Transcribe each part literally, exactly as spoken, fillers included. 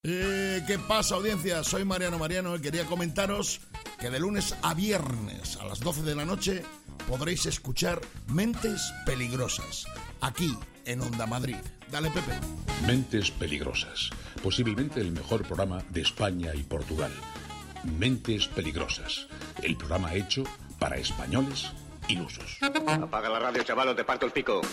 Eh, ¿Qué pasa, audiencia? Soy Mariano Mariano y quería comentaros que de lunes a viernes a las doce de la noche podréis escuchar Mentes Peligrosas, aquí en Onda Madrid. Dale, Pepe. Mentes Peligrosas, posiblemente el mejor programa de España y Portugal. Mentes Peligrosas, el programa hecho para españoles ilusos. Apaga la radio, chaval, o te parto el pico.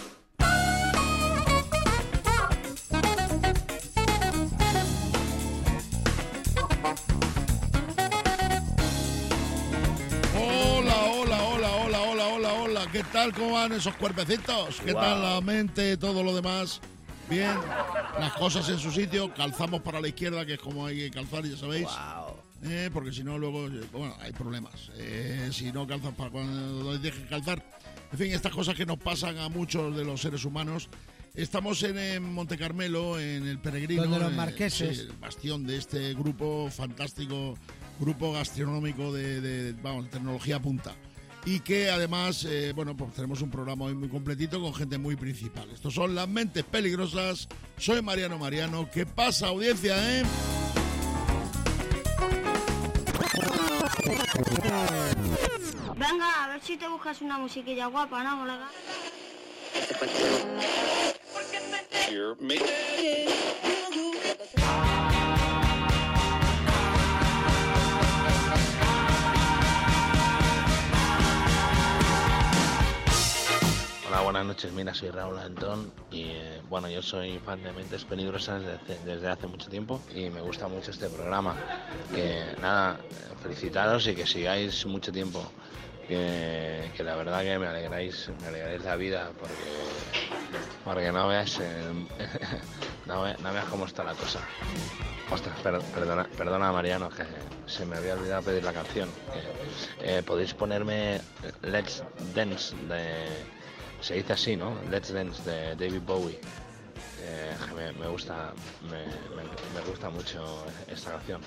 ¿Qué tal? ¿Cómo van esos cuerpecitos? ¿Qué wow. tal la mente? Todo lo demás. Bien. Las cosas en su sitio. Calzamos para la izquierda, que es como hay que calzar, ya sabéis. Wow. Eh, porque si no, luego, bueno, hay problemas. Eh, si no calzas para cuando dejes calzar. En fin, estas cosas que nos pasan a muchos de los seres humanos. Estamos en, en Monte Carmelo, en el Peregrino. Donde los marqueses. Eh, el bastión de este grupo fantástico, grupo gastronómico de, de vamos, de tecnología punta. Y que además, eh, bueno, pues tenemos un programa hoy muy completito con gente muy principal. Estos son las Mentes Peligrosas. Soy Mariano Mariano. ¿Qué pasa, audiencia, eh? Venga, a ver si te buscas una musiquilla guapa, ¿no, colega? Hola, buenas noches, mira, soy Raúl Antón y eh, bueno, yo soy fan de Mentes Peligrosas desde, desde hace mucho tiempo y me gusta mucho este programa. Que nada, felicitaros y que sigáis mucho tiempo, que, que la verdad que me alegráis, me alegráis la vida porque, porque no veas eh, no, ve, no veas cómo está la cosa. Ostras, per, perdona, perdona Mariano, que se me había olvidado pedir la canción. Que, eh, podéis ponerme Let's Dance de... Se dice así, ¿no? Let's Dance de David Bowie. Eh, me, me gusta, me, me, me gusta mucho esta canción.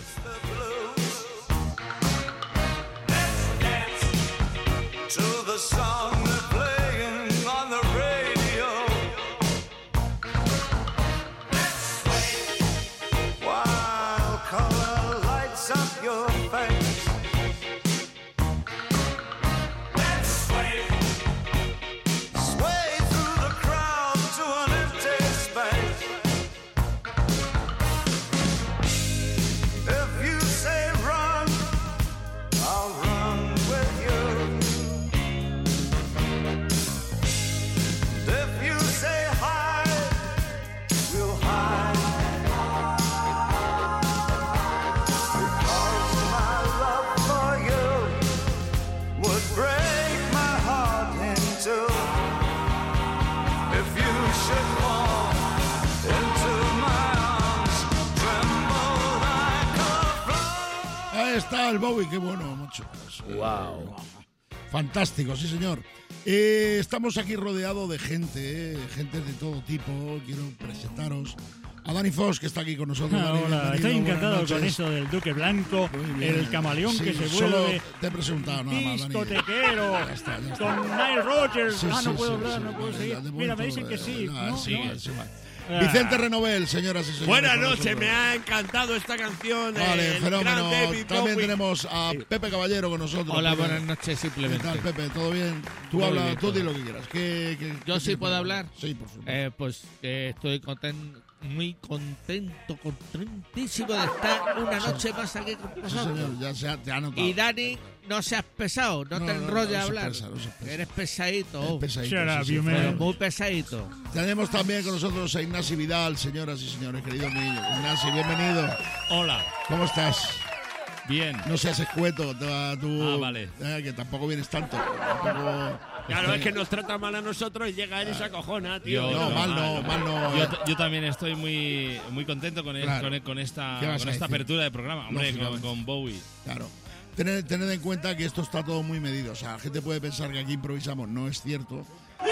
Está el Bowie, qué bueno, mucho. Wow. Fantástico, sí señor. Eh, estamos aquí rodeados de gente, eh, gente de todo tipo. Quiero presentaros a Dani Foss, que está aquí con nosotros. Ah, Dani, hola, estoy encantado con eso del Duque Blanco, el camaleón sí, que se solo vuelve. Te he presentado nada más, Dani. Discotequero. Ya está, ya está. Con Nile Rodgers. Sí, ah, no sí, puedo sí, hablar, sí, no puedo sí, seguir. de Mira, momento, me dicen que sí. eh, ¿no? sí, ¿no? sí, vale. Ah. Vicente Renovel, señoras y señores. Buenas noches, me ha encantado esta canción. Vale, el fenómeno. gran David También Bowie. tenemos a Pepe Caballero con nosotros. Hola, Pepe. buenas noches, simplemente. ¿Qué tal, Pepe? ¿Todo bien? Tú Muy habla, bien, tú todo. di lo que quieras. ¿Qué, qué, ¿Yo qué sí te puedo importa? hablar? Sí, por supuesto. Eh, pues que estoy conten- muy contento, contentísimo de estar una noche más aquí con Sí, vosotros. señor, ya se ha, te ha notado. Y Dani, no seas pesado, no, No, te no, no, enrolles no a se hablar. pesa, no se pesa. Eres pesadito. Es oh. pesadito, Shut sí, up, sí, you pero- Pero man. muy pesadito. Tenemos también con nosotros a Ignasi Vidal, señoras y señores, querido mío. Ignasi, bienvenido. Hola. ¿Cómo estás? Bien. No seas escueto, tú, tú, Ah, vale. eh, que tampoco vienes tanto. Tampoco, Claro, este, es que nos trata mal a nosotros y llega él y se acojona, tío. No, Yo- mal no, mal no. Yo, eh. yo también estoy muy muy contento con, el- Claro. con, el- con esta, ¿Qué vas con a esta decir? apertura de programa. Hombre, con, Lógicamente. con Bowie. Claro. Tened, tened en cuenta que esto está todo muy medido. O sea, la gente puede pensar que aquí improvisamos. No es cierto.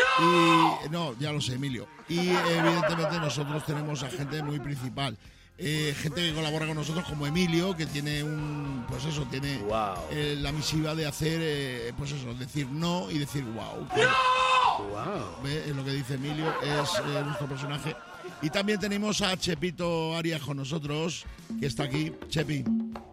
Y no, ya lo sé, Emilio. Y evidentemente nosotros tenemos a gente muy principal. Eh, gente que colabora con nosotros como Emilio, que tiene un, pues eso, tiene Wow. eh, la misiva de hacer, eh, pues eso, decir no y decir wow. Wow. ¿Ve? Es lo que dice Emilio, es eh, nuestro personaje. Y también tenemos a Chepito Arias con nosotros, que está aquí. Chepi.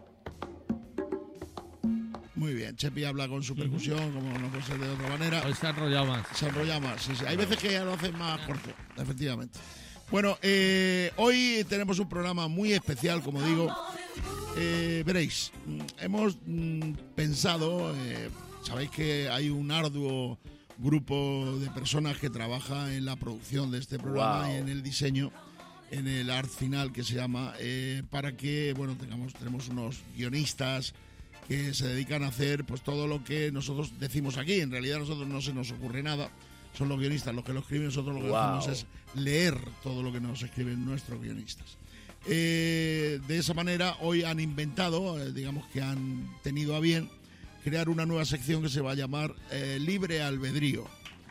Muy bien, Chepi habla con su percusión, como no puede ser de otra manera. Hoy se ha enrollado más. Se enrolla más, sí, sí. Hay veces que lo hacen más corto, efectivamente. Bueno, eh, hoy tenemos un programa muy especial, como digo. Eh, veréis, hemos mm, pensado, eh, sabéis que hay un arduo grupo de personas que trabaja en la producción de este programa wow. y en el diseño, en el art final que se llama, eh, para que, bueno, tengamos tenemos unos guionistas que se dedican a hacer pues todo lo que nosotros decimos aquí. En realidad a nosotros no se nos ocurre nada, son los guionistas los que lo escriben, nosotros lo que wow. hacemos es leer todo lo que nos escriben nuestros guionistas. Eh, de esa manera hoy han inventado, eh, digamos que han tenido a bien crear una nueva sección que se va a llamar eh, Libre Albedrío.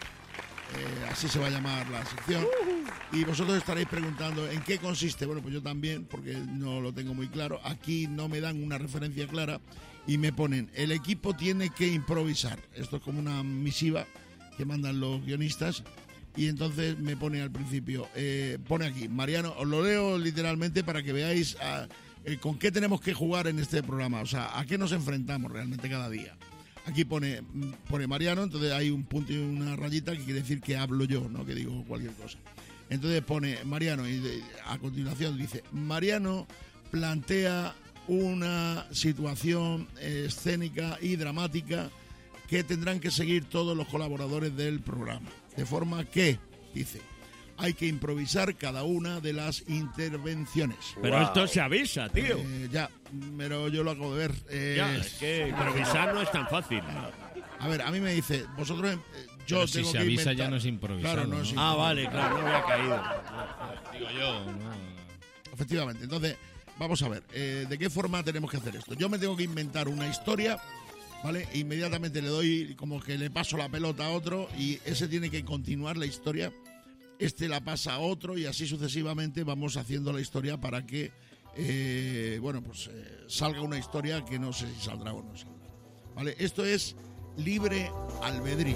Eh, así se va a llamar la sección. Y vosotros estaréis preguntando en qué consiste. Bueno, pues yo también, porque no lo tengo muy claro. Aquí no me dan una referencia clara y me ponen, el equipo tiene que improvisar. Esto es como una misiva que mandan los guionistas. Y entonces me pone al principio, eh, pone aquí, Mariano, os lo leo literalmente para que veáis a, eh, con qué tenemos que jugar en este programa, o sea, a qué nos enfrentamos realmente cada día. Aquí pone, pone Mariano, entonces hay un punto y una rayita que quiere decir que hablo yo, no que digo cualquier cosa. Entonces pone Mariano y de, a continuación dice, Mariano plantea una situación eh, escénica y dramática que tendrán que seguir todos los colaboradores del programa. De forma que, dice, hay que improvisar cada una de las intervenciones. Pero wow. esto se avisa, tío. Eh, ya, pero yo lo acabo de ver. Eh, ya, es que improvisar no es tan fácil. A ver, a mí me dice, vosotros... Eh, yo pero tengo si se que avisa inventar. ya no es improvisar. Claro, no ¿no? es Ah, vale, claro, no había caído. Digo yo, no. Efectivamente, entonces, vamos a ver, eh, ¿de qué forma tenemos que hacer esto? Yo me tengo que inventar una historia... ¿Vale? E inmediatamente le doy como que le paso la pelota a otro y ese tiene que continuar la historia, este la pasa a otro y así sucesivamente vamos haciendo la historia para que, eh, bueno, pues eh, salga una historia que no sé si saldrá o no saldrá. ¿Vale? Esto es Libre Albedrío.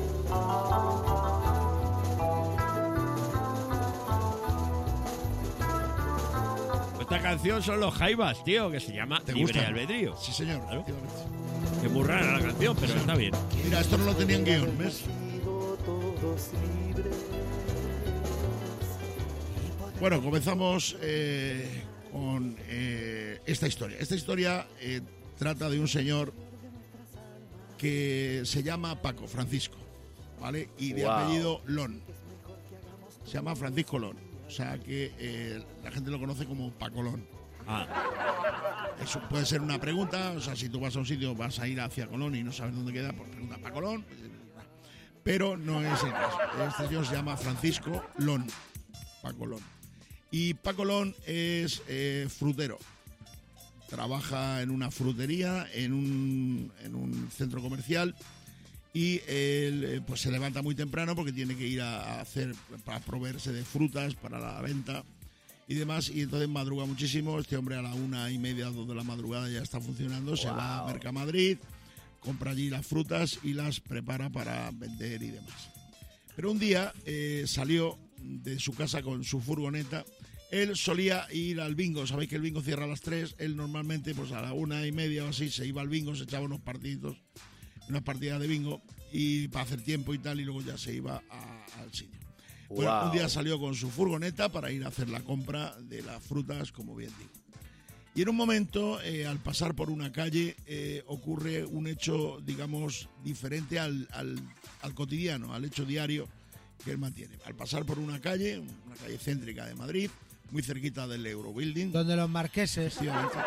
Esta canción son los Jaivas, tío, que se llama ¿Te Libre gusta? Albedrío. Sí, señor. Claro. Que muy rara la canción, pero está bien. Mira, esto no lo tenía en guión, ¿ves? Bueno, comenzamos eh, con eh, esta historia. Esta historia eh, trata de un señor que se llama Paco, Francisco, ¿vale? Y de wow. apellido Lon. Se llama Francisco Lon. O sea que eh, la gente lo conoce como Pacolón. Ah. Eso puede ser una pregunta, o sea, si tú vas a un sitio, vas a ir hacia Colón y no sabes dónde queda, pues pregunta ¿para Colón? Pero no es el caso. Este señor se llama Francisco Lon, Paco Lon. Y Paco Lon es eh, frutero. Trabaja en una frutería, en un, en un centro comercial y él pues se levanta muy temprano porque tiene que ir a hacer, para proveerse de frutas para la venta y demás, y entonces madruga muchísimo. Este hombre a la una y media, dos de la madrugada ya está funcionando, wow. Se va a Mercamadrid, compra allí las frutas y las prepara para vender y demás. Pero un día eh, salió de su casa con su furgoneta. Él solía ir al bingo, sabéis que el bingo cierra a las tres, él normalmente pues a la una y media o así se iba al bingo, se echaba unos partiditos, unas partidas de bingo y para hacer tiempo y tal, y luego ya se iba a, al sitio. Bueno, wow. Un día salió con su furgoneta para ir a hacer la compra de las frutas, como bien digo. Y en un momento, eh, al pasar por una calle, eh, ocurre un hecho, digamos, diferente al, al, al cotidiano, al hecho diario que él mantiene. Al pasar por una calle, una calle céntrica de Madrid, muy cerquita del Eurobuilding. Donde los marqueses.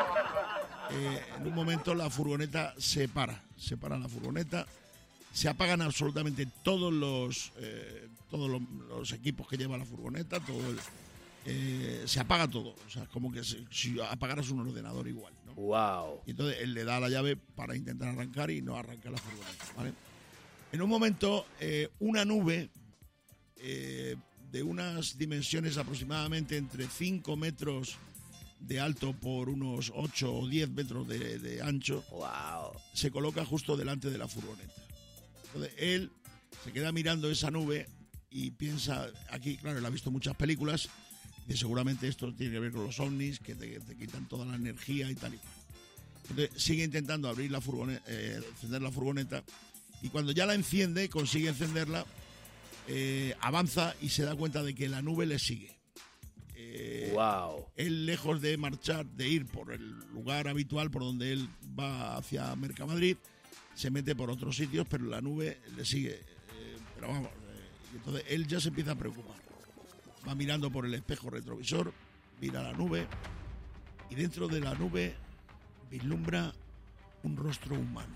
Eh, en un momento la furgoneta se para, se para la furgoneta. Se apagan absolutamente todos los eh, todos los, los equipos que lleva la furgoneta, todo el, eh, se apaga todo, o sea, como que se, si apagaras un ordenador igual, ¿no? Wow. Y entonces él le da la llave para intentar arrancar y no arranca la furgoneta, ¿vale? En un momento, eh, una nube eh, de unas dimensiones aproximadamente entre cinco metros de alto por unos ocho o diez metros de, de ancho, wow. Se coloca justo delante de la furgoneta. Entonces él se queda mirando esa nube y piensa, aquí, claro, él ha visto muchas películas, Y seguramente esto tiene que ver con los ovnis, que te, te quitan toda la energía y tal y cual. Entonces sigue intentando abrir la furgoneta, eh, encender la furgoneta, y cuando ya la enciende, consigue encenderla, eh, avanza y se da cuenta de que la nube le sigue. Eh, wow. Él, lejos de marchar, de ir por el lugar habitual por donde él va hacia Mercamadrid, se mete por otros sitios, pero la nube le sigue. Eh, pero vamos, eh, y entonces él ya se empieza a preocupar. Va mirando por el espejo retrovisor, mira la nube, y dentro de la nube vislumbra un rostro humano.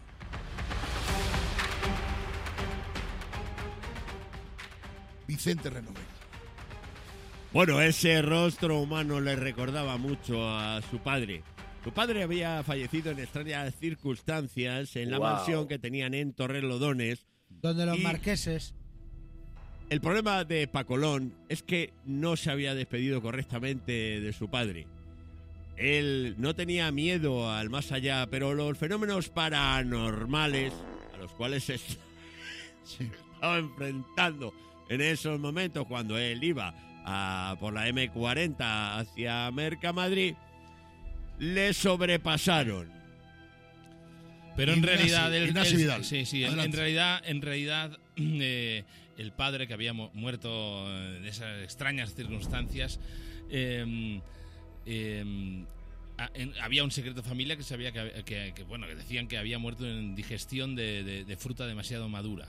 Vicente Renovel. Bueno, ese rostro humano le recordaba mucho a su padre. Su padre había fallecido en extrañas circunstancias en la Wow. mansión que tenían en Torrelodones. Donde los Y- marqueses... El problema de Pacolón es que no se había despedido correctamente de su padre. Él no tenía miedo al más allá, pero los fenómenos paranormales a los cuales se Sí. estaba enfrentando en esos momentos cuando él iba a, por la eme cuarenta hacia Mercamadrid, le sobrepasaron. Pero en Ignasi- realidad él- Ignasi él- Vidal. sí, sí, en, en Adelante. realidad, en realidad eh, el padre que había mu- muerto eh, en esas extrañas circunstancias, eh, eh, a- en- había un secreto de familia que sabía que, que- que, bueno, que decían que había muerto en digestión de, de- de fruta demasiado madura.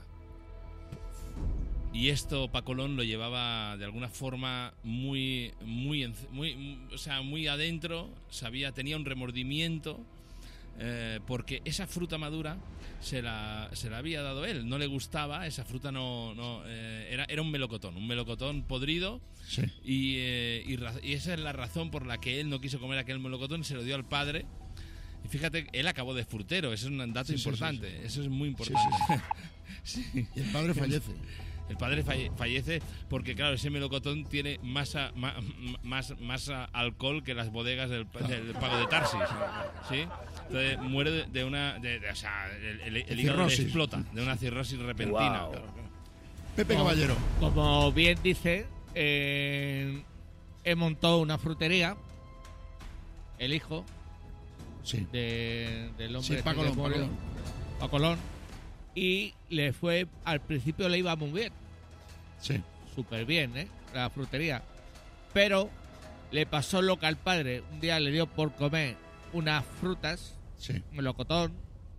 Y esto Pacolón lo llevaba de alguna forma muy, muy, enc- muy, o sea, muy adentro. Sabía, tenía un remordimiento. Eh, porque esa fruta madura se la, se la había dado él, no le gustaba, esa fruta no, no eh, era, era un melocotón, un melocotón podrido. Sí. y, eh, y, ra- y esa es la razón por la que él no quiso comer aquel melocotón y se lo dio al padre. Y fíjate, él acabó de frutero, eso es un dato Sí, sí, importante, sí, sí. eso es muy importante. Sí. Y el padre fallece. El padre falle- fallece porque, claro, ese melocotón tiene más, a- ma- más, más a- alcohol que las bodegas del, del Pago de Tarsis, ¿sí? Entonces muere de, de una... de- de- o sea, el, el- el hígado le Cirrosis. explota, de una cirrosis repentina. Wow. Pepe Como- Caballero. Como bien dice, eh, he montado una frutería, el hijo Sí. de, del hombre Sí, este Paco que Lón, Paco murió, Lón. Paco Lón, y le fue, al principio le iba muy bien, Sí. súper bien, ¿eh? La frutería. Pero le pasó lo que al padre. Un día le dio por comer unas frutas, Sí. un melocotón,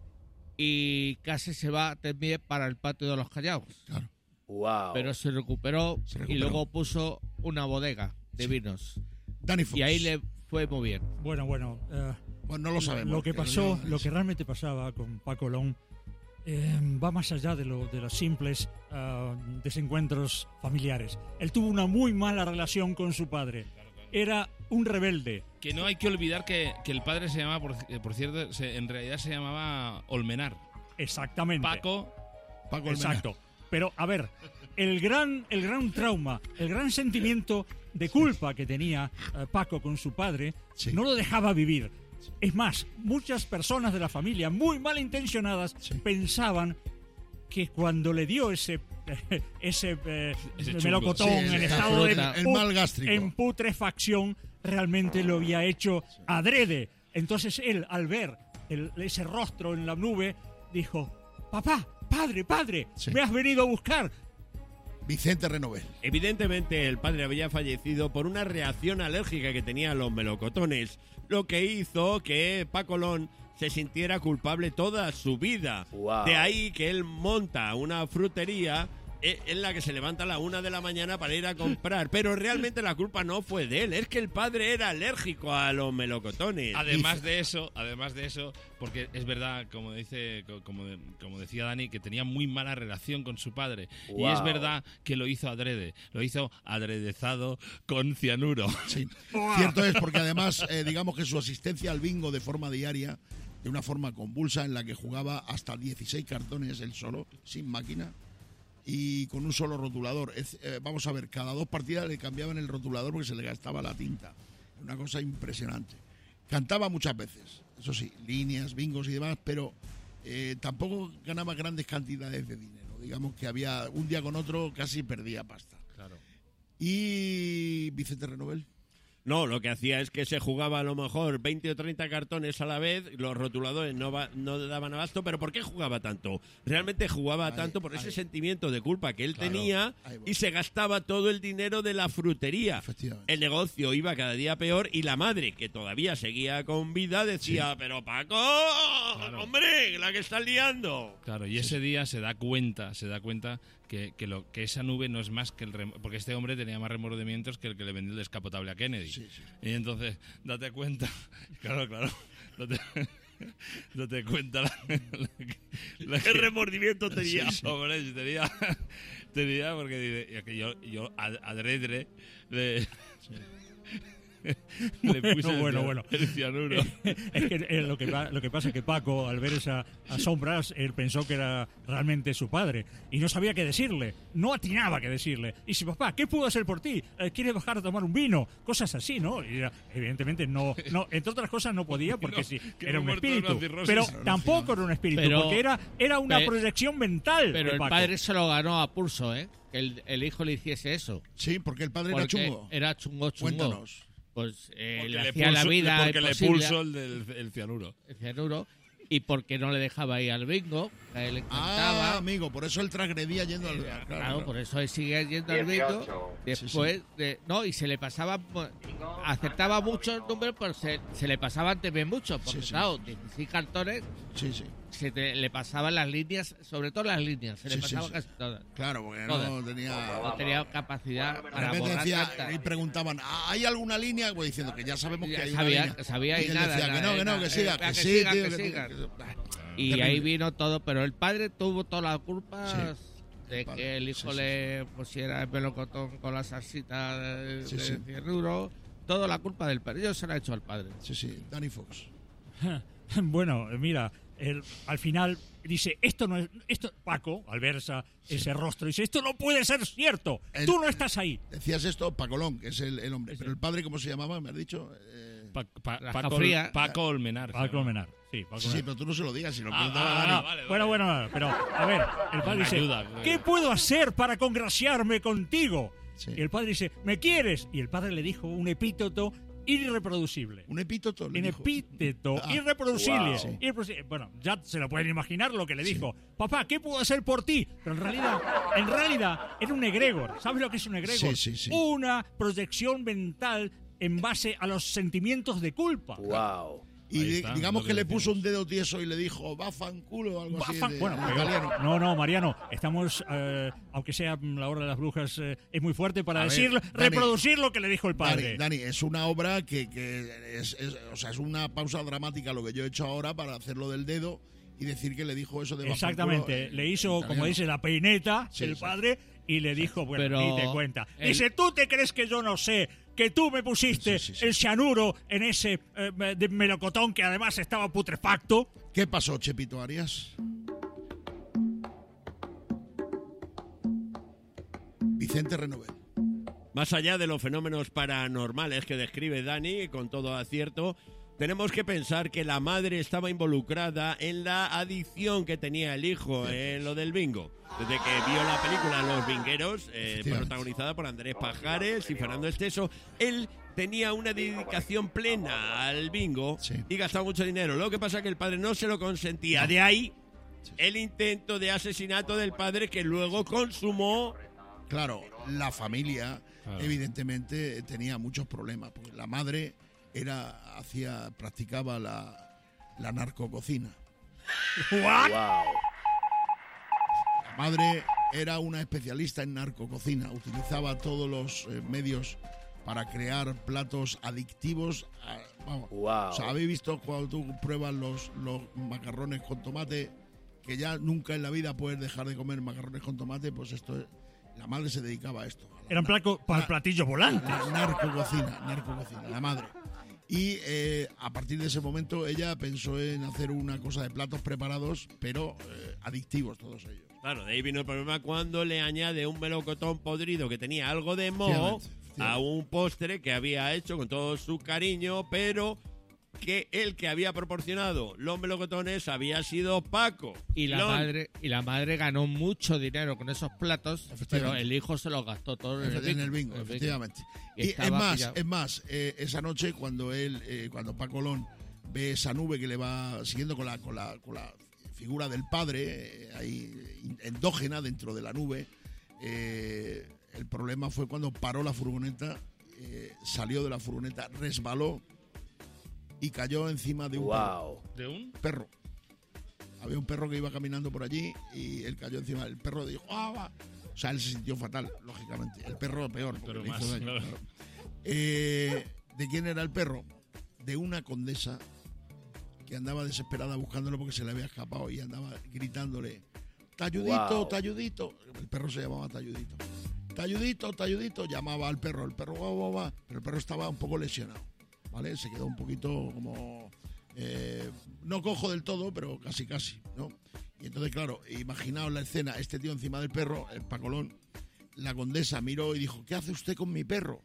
y casi se va también para el patio de los Callaos. Claro. Wow. Pero se recuperó, Se y recuperó. luego puso una bodega de Sí. vinos. Danny Fox. Y ahí le fue muy bien. Bueno, bueno. eh, Bueno, no lo sabemos. Lo que pero pasó, yo- lo que realmente pasaba con Paco Lón eh, va más allá de, lo, de los simples ah, desencuentros familiares. Él tuvo una muy mala relación con su padre. Era un rebelde. Que no hay que olvidar que, que el padre se llamaba, por, eh, por cierto, se- en realidad se llamaba Olmenar. Exactamente. Paco, Paco Almenar. Exacto. Pero, a ver, el gran, el gran trauma, el gran sentimiento de culpa que tenía eh, Paco con su padre, Sí. no lo dejaba vivir. Es más, muchas personas de la familia, muy malintencionadas, Sí. pensaban que cuando le dio ese ese, eh, Ese chungo. melocotón Sí, en el- estado de el- el pu- mal gástrico. en putrefacción, realmente lo había hecho adrede. Entonces él, al ver el- ese rostro en la nube, dijo: papá, padre, padre, Sí. me has venido a buscar. Vicente Renovel. Evidentemente el padre había fallecido por una reacción alérgica que tenía a los melocotones, lo que hizo que Pacolón se sintiera culpable toda su vida. Wow. De ahí que él monta una frutería eh, en la que se levanta a la una de la mañana para ir a comprar. Pero realmente la culpa no fue de él, es que el padre era alérgico a los melocotones. además de eso, además de eso, porque es verdad, como dice, co- como, como decía Dani, que tenía muy mala relación con su padre. Y Wow. es verdad que lo hizo adrede, lo hizo adredezado con cianuro. Sí. Cierto es, porque además, eh, digamos que su asistencia al bingo de forma diaria, de una forma convulsa, en la que jugaba hasta dieciséis cartones él solo, sin máquina, y con un solo rotulador. Es, eh, vamos a ver, cada dos partidas le cambiaban el rotulador porque se le gastaba la tinta. Una cosa impresionante. Cantaba muchas veces, eso sí, líneas, bingos y demás, pero eh, tampoco ganaba grandes cantidades de dinero. Digamos que había un día con otro casi perdía pasta. Claro. Y Vicente Renovel. No, lo que hacía es que se jugaba a lo mejor veinte o treinta cartones a la vez, los rotuladores no, va, no daban abasto, pero ¿por qué jugaba tanto? Realmente jugaba Ahí, tanto por ahí. ese sentimiento de culpa que él Claro, tenía ahí voy. y se gastaba todo el dinero de la frutería. Efectivamente. El negocio iba cada día peor y la madre, que todavía seguía con vida, decía, Sí. pero Paco, hombre, la que estás liando. Claro, y ese día se da cuenta, se da cuenta que, que, lo, que esa nube no es más que el... rem- porque este hombre tenía más remordimientos que el que le vendió el descapotable a Kennedy. Sí, sí. Y entonces, date cuenta, claro, claro, date, date cuenta la, la- la ¿Qué que- remordimiento tenía? Sí, sí. Hombre, sí, tenía, tenía porque dice, que yo, yo ad- adrede le, le puse el, bueno, cian- bueno. el cianuro. Es que eh, lo, que pa- lo que pasa es que Paco, al ver esas sombras, él pensó que era realmente su padre y no sabía qué decirle, no atinaba qué decirle. Y dice, papá, ¿qué puedo hacer por ti? Eh, ¿Quieres bajar a tomar un vino? Cosas así, ¿no? Y era- evidentemente no, no, entre otras cosas no podía porque No, sí, que era no un muerto de una espíritu. cirrosis. Pero Claro, tampoco era un espíritu, Pero- porque era, era una pe- proyección mental. Pero de el Paco. padre se lo ganó a pulso, ¿eh? Que el, el hijo le hiciese eso. Sí, porque el padre era Porque chungo. era chungo, chungo. Cuéntanos. Pues eh, Porque le le hacía la pulso- vida porque le imposible, pulso el, del, el cianuro. el cianuro, y porque no le dejaba ir al bingo, que a él le encantaba. Ah, amigo, por eso él transgredía yendo al... Claro, Claro, claro. por eso él sigue yendo al bingo. Después de. No, y se le pasaba. Acertaba muchos números, pero se, se le pasaban también muchos. Porque, Sí, sí. claro, dieciséis cartones, Sí, sí. se te- le pasaban las líneas, sobre todo las líneas, se Sí, le sí, pasaban sí. casi todas. Claro, porque Todas. no tenía... No tenía capacidad De para repente borrar decía, tantas. y preguntaban, "¿Ah, ¿hay alguna línea? Pues diciendo que ya sabemos que Ya hay sabía, una línea. sabía y él nada, decía que nada, no, que no, nada, que eh, siga, que que sí, siga, tío, que que- siga. que- Y Terrible. ahí vino todo, pero el padre tuvo toda la culpa Sí. de Vale, que el hijo sí, sí, le pusiera el melocotón con la salsita de, Sí, de sí. cianuro. Toda la culpa del padre. Yo se la he hecho al padre. Sí, sí, Danny Fox. Bueno, mira, el- al final dice, esto no es, esto, Paco, al ver esa- ese rostro, dice, esto no puede ser cierto, El- tú no estás ahí. Decías esto, Pacolón, que es el, el hombre. Pero el padre, ¿cómo se llamaba? ¿Me has dicho? Eh, Pa- pa- La Paco, Jafría. Paco Olmenar. Paco Almenar, sí, Paco sí, sí, Almenar. pero tú no se lo digas, si lo Ah, preguntaba ah, Dani. ah, vale, Bueno, vale. bueno, pero a ver, el padre dice, Ayuda. ¿qué puedo hacer para congraciarme contigo? Sí. Y el padre dice, ¿me quieres? Y el padre le dijo un epíteto irreproducible. Un epíteto. le Un dijo. epíteto Ah, irreproducible. wow. Sí. Irreproducible. Bueno, ya se lo pueden imaginar lo que le dijo. Papá, ¿qué puedo hacer por ti? Pero en realidad, en realidad, era un egregor. ¿Sabes lo que es un egregor? Sí, sí, sí. Una proyección mental en base a los sentimientos de culpa. Y Ahí di- está, digamos lo que que le puso un dedo tieso y le dijo, va fanculo o algo Va así. fan- de- bueno, en pero- italiano. no, no, Mariano, estamos, eh, aunque sea la hora de las brujas, eh, es muy fuerte para A ver, decir, Dani, reproducir lo que le dijo el padre. Dani, Dani, es una obra que, que es, es- o sea, es una pausa dramática lo que yo he hecho ahora para hacerlo del dedo y decir que le dijo eso de va Exactamente, fanculo en le hizo, italiano. como dice, la peineta Sí, el sí. padre y le dijo, bueno, Pero y te cuenta. el- Dice, ¿tú te crees que yo no sé que tú me pusiste Sí, sí, sí. el cianuro en ese eh, de melocotón que además estaba putrefacto? ¿Qué pasó, Chepito Arias? Vicente Renovel. Más allá de los fenómenos paranormales que describe Dani, con todo acierto, tenemos que pensar que la madre estaba involucrada en la adicción que tenía el hijo en lo del bingo. Desde que vio la película Los Bingueros, eh, Efectivamente. protagonizada por Andrés Pajares y Fernando Esteso, él tenía una dedicación plena al bingo Sí. y gastaba mucho dinero. Lo que pasa es que el padre no se lo consentía. De ahí el intento de asesinato del padre que luego consumó. Claro, la familia Claro. evidentemente tenía muchos problemas, porque la madre era hacía practicaba la, la narcococina. La madre era una especialista en narcococina, utilizaba todos los eh, medios para crear platos adictivos. a- vamos, o sea, habéis visto cuando tú pruebas los, los macarrones con tomate, que ya nunca en la vida puedes dejar de comer macarrones con tomate, pues esto es- la madre se dedicaba a esto. a la Eran placo- pa- Ah, platillos volantes. Na- narcococina, narcococina, la madre. Y eh, a partir de ese momento ella pensó en hacer una cosa de platos preparados, pero eh, adictivos todos ellos. Claro, de ahí vino el problema cuando le añade un melocotón podrido que tenía algo de moho Efectivamente, efectivamente. a un postre que había hecho con todo su cariño, pero que el que había proporcionado los melocotones había sido Paco. Y la, madre, y la madre ganó mucho dinero con esos platos, pero el hijo se los gastó todo en el bingo. En el bingo, efectivamente. Y, y es más, pillado. es más eh, esa noche cuando él, eh, cuando Paco Lón ve esa nube que le va siguiendo con la, con la, con la figura del padre, eh, ahí endógena dentro de la nube, eh, el problema fue cuando paró la furgoneta, eh, salió de la furgoneta, resbaló y cayó encima de un, wow. perro. ¿De un perro? Había un perro que iba caminando por allí y él cayó encima. El perro dijo, ¡ah, va! O sea, él se sintió fatal, lógicamente. El perro peor, porque le hizo daño. Claro. Claro. Eh, ¿De quién era el perro? De una condesa que andaba desesperada buscándolo porque se le había escapado y andaba gritándole, ¡Talludito, wow. Talludito! El perro se llamaba Talludito. ¡Talludito, Talludito! Llamaba al perro. El perro, va, va, va. Pero el perro estaba un poco lesionado. ¿Vale? Se quedó un poquito como... Eh, no cojo del todo, pero casi casi, ¿no? Y entonces, claro, imaginaos la escena, este tío encima del perro, el Paco Lón, la condesa miró y dijo, ¿qué hace usted con mi perro?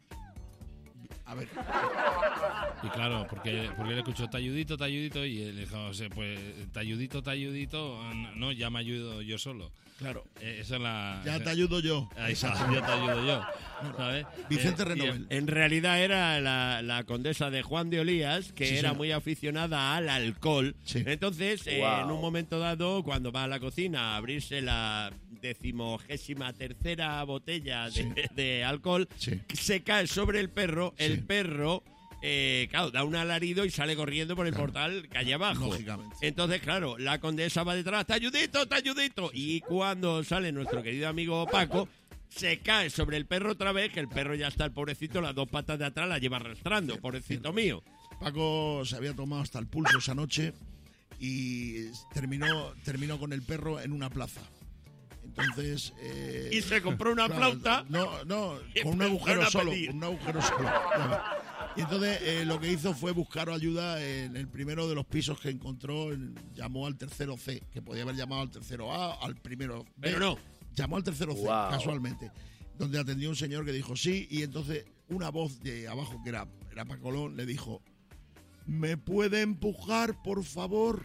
A ver. Y claro, porque, porque él escuchó talludito, talludito, y él dijo, o sea, pues talludito, talludito, no, ya me ayudo yo solo. Claro. Eh, esa es la... Ya esa, te ayudo yo. Ahí está, ya te ayudo yo. ¿Sabes? Vicente eh, Renovel. En realidad era la, la condesa de Juan de Olías, que sí, era sí. muy aficionada al alcohol. Sí. Entonces, wow. eh, en un momento dado, cuando va a la cocina a abrirse la decimogésima tercera botella de, sí. de alcohol, sí. se cae sobre el perro, sí. el perro... Eh, claro, da un alarido y sale corriendo por el claro. portal calle abajo. Lógicamente. Entonces, claro, la condesa va detrás, ¡Talludito, Talludito! Y cuando sale nuestro querido amigo Paco, se cae sobre el perro otra vez, que el perro ya está, el pobrecito, las dos patas de atrás las lleva arrastrando, cierto, pobrecito cierto. mío. Paco se había tomado hasta el pulso esa noche y terminó, terminó con el perro en una plaza. Entonces... Eh, y se compró una claro, flauta. No, no, con un agujero solo, con un agujero solo. Y entonces eh, lo que hizo fue buscar ayuda en el primero de los pisos que encontró, en, llamó al tercero C, que podía haber llamado al tercero A, al primero B. Pero no. Llamó al tercero C, wow. casualmente, donde atendió un señor que dijo sí, y entonces una voz de abajo, que era, era Paco Lón, le dijo, ¿me puede empujar, por favor?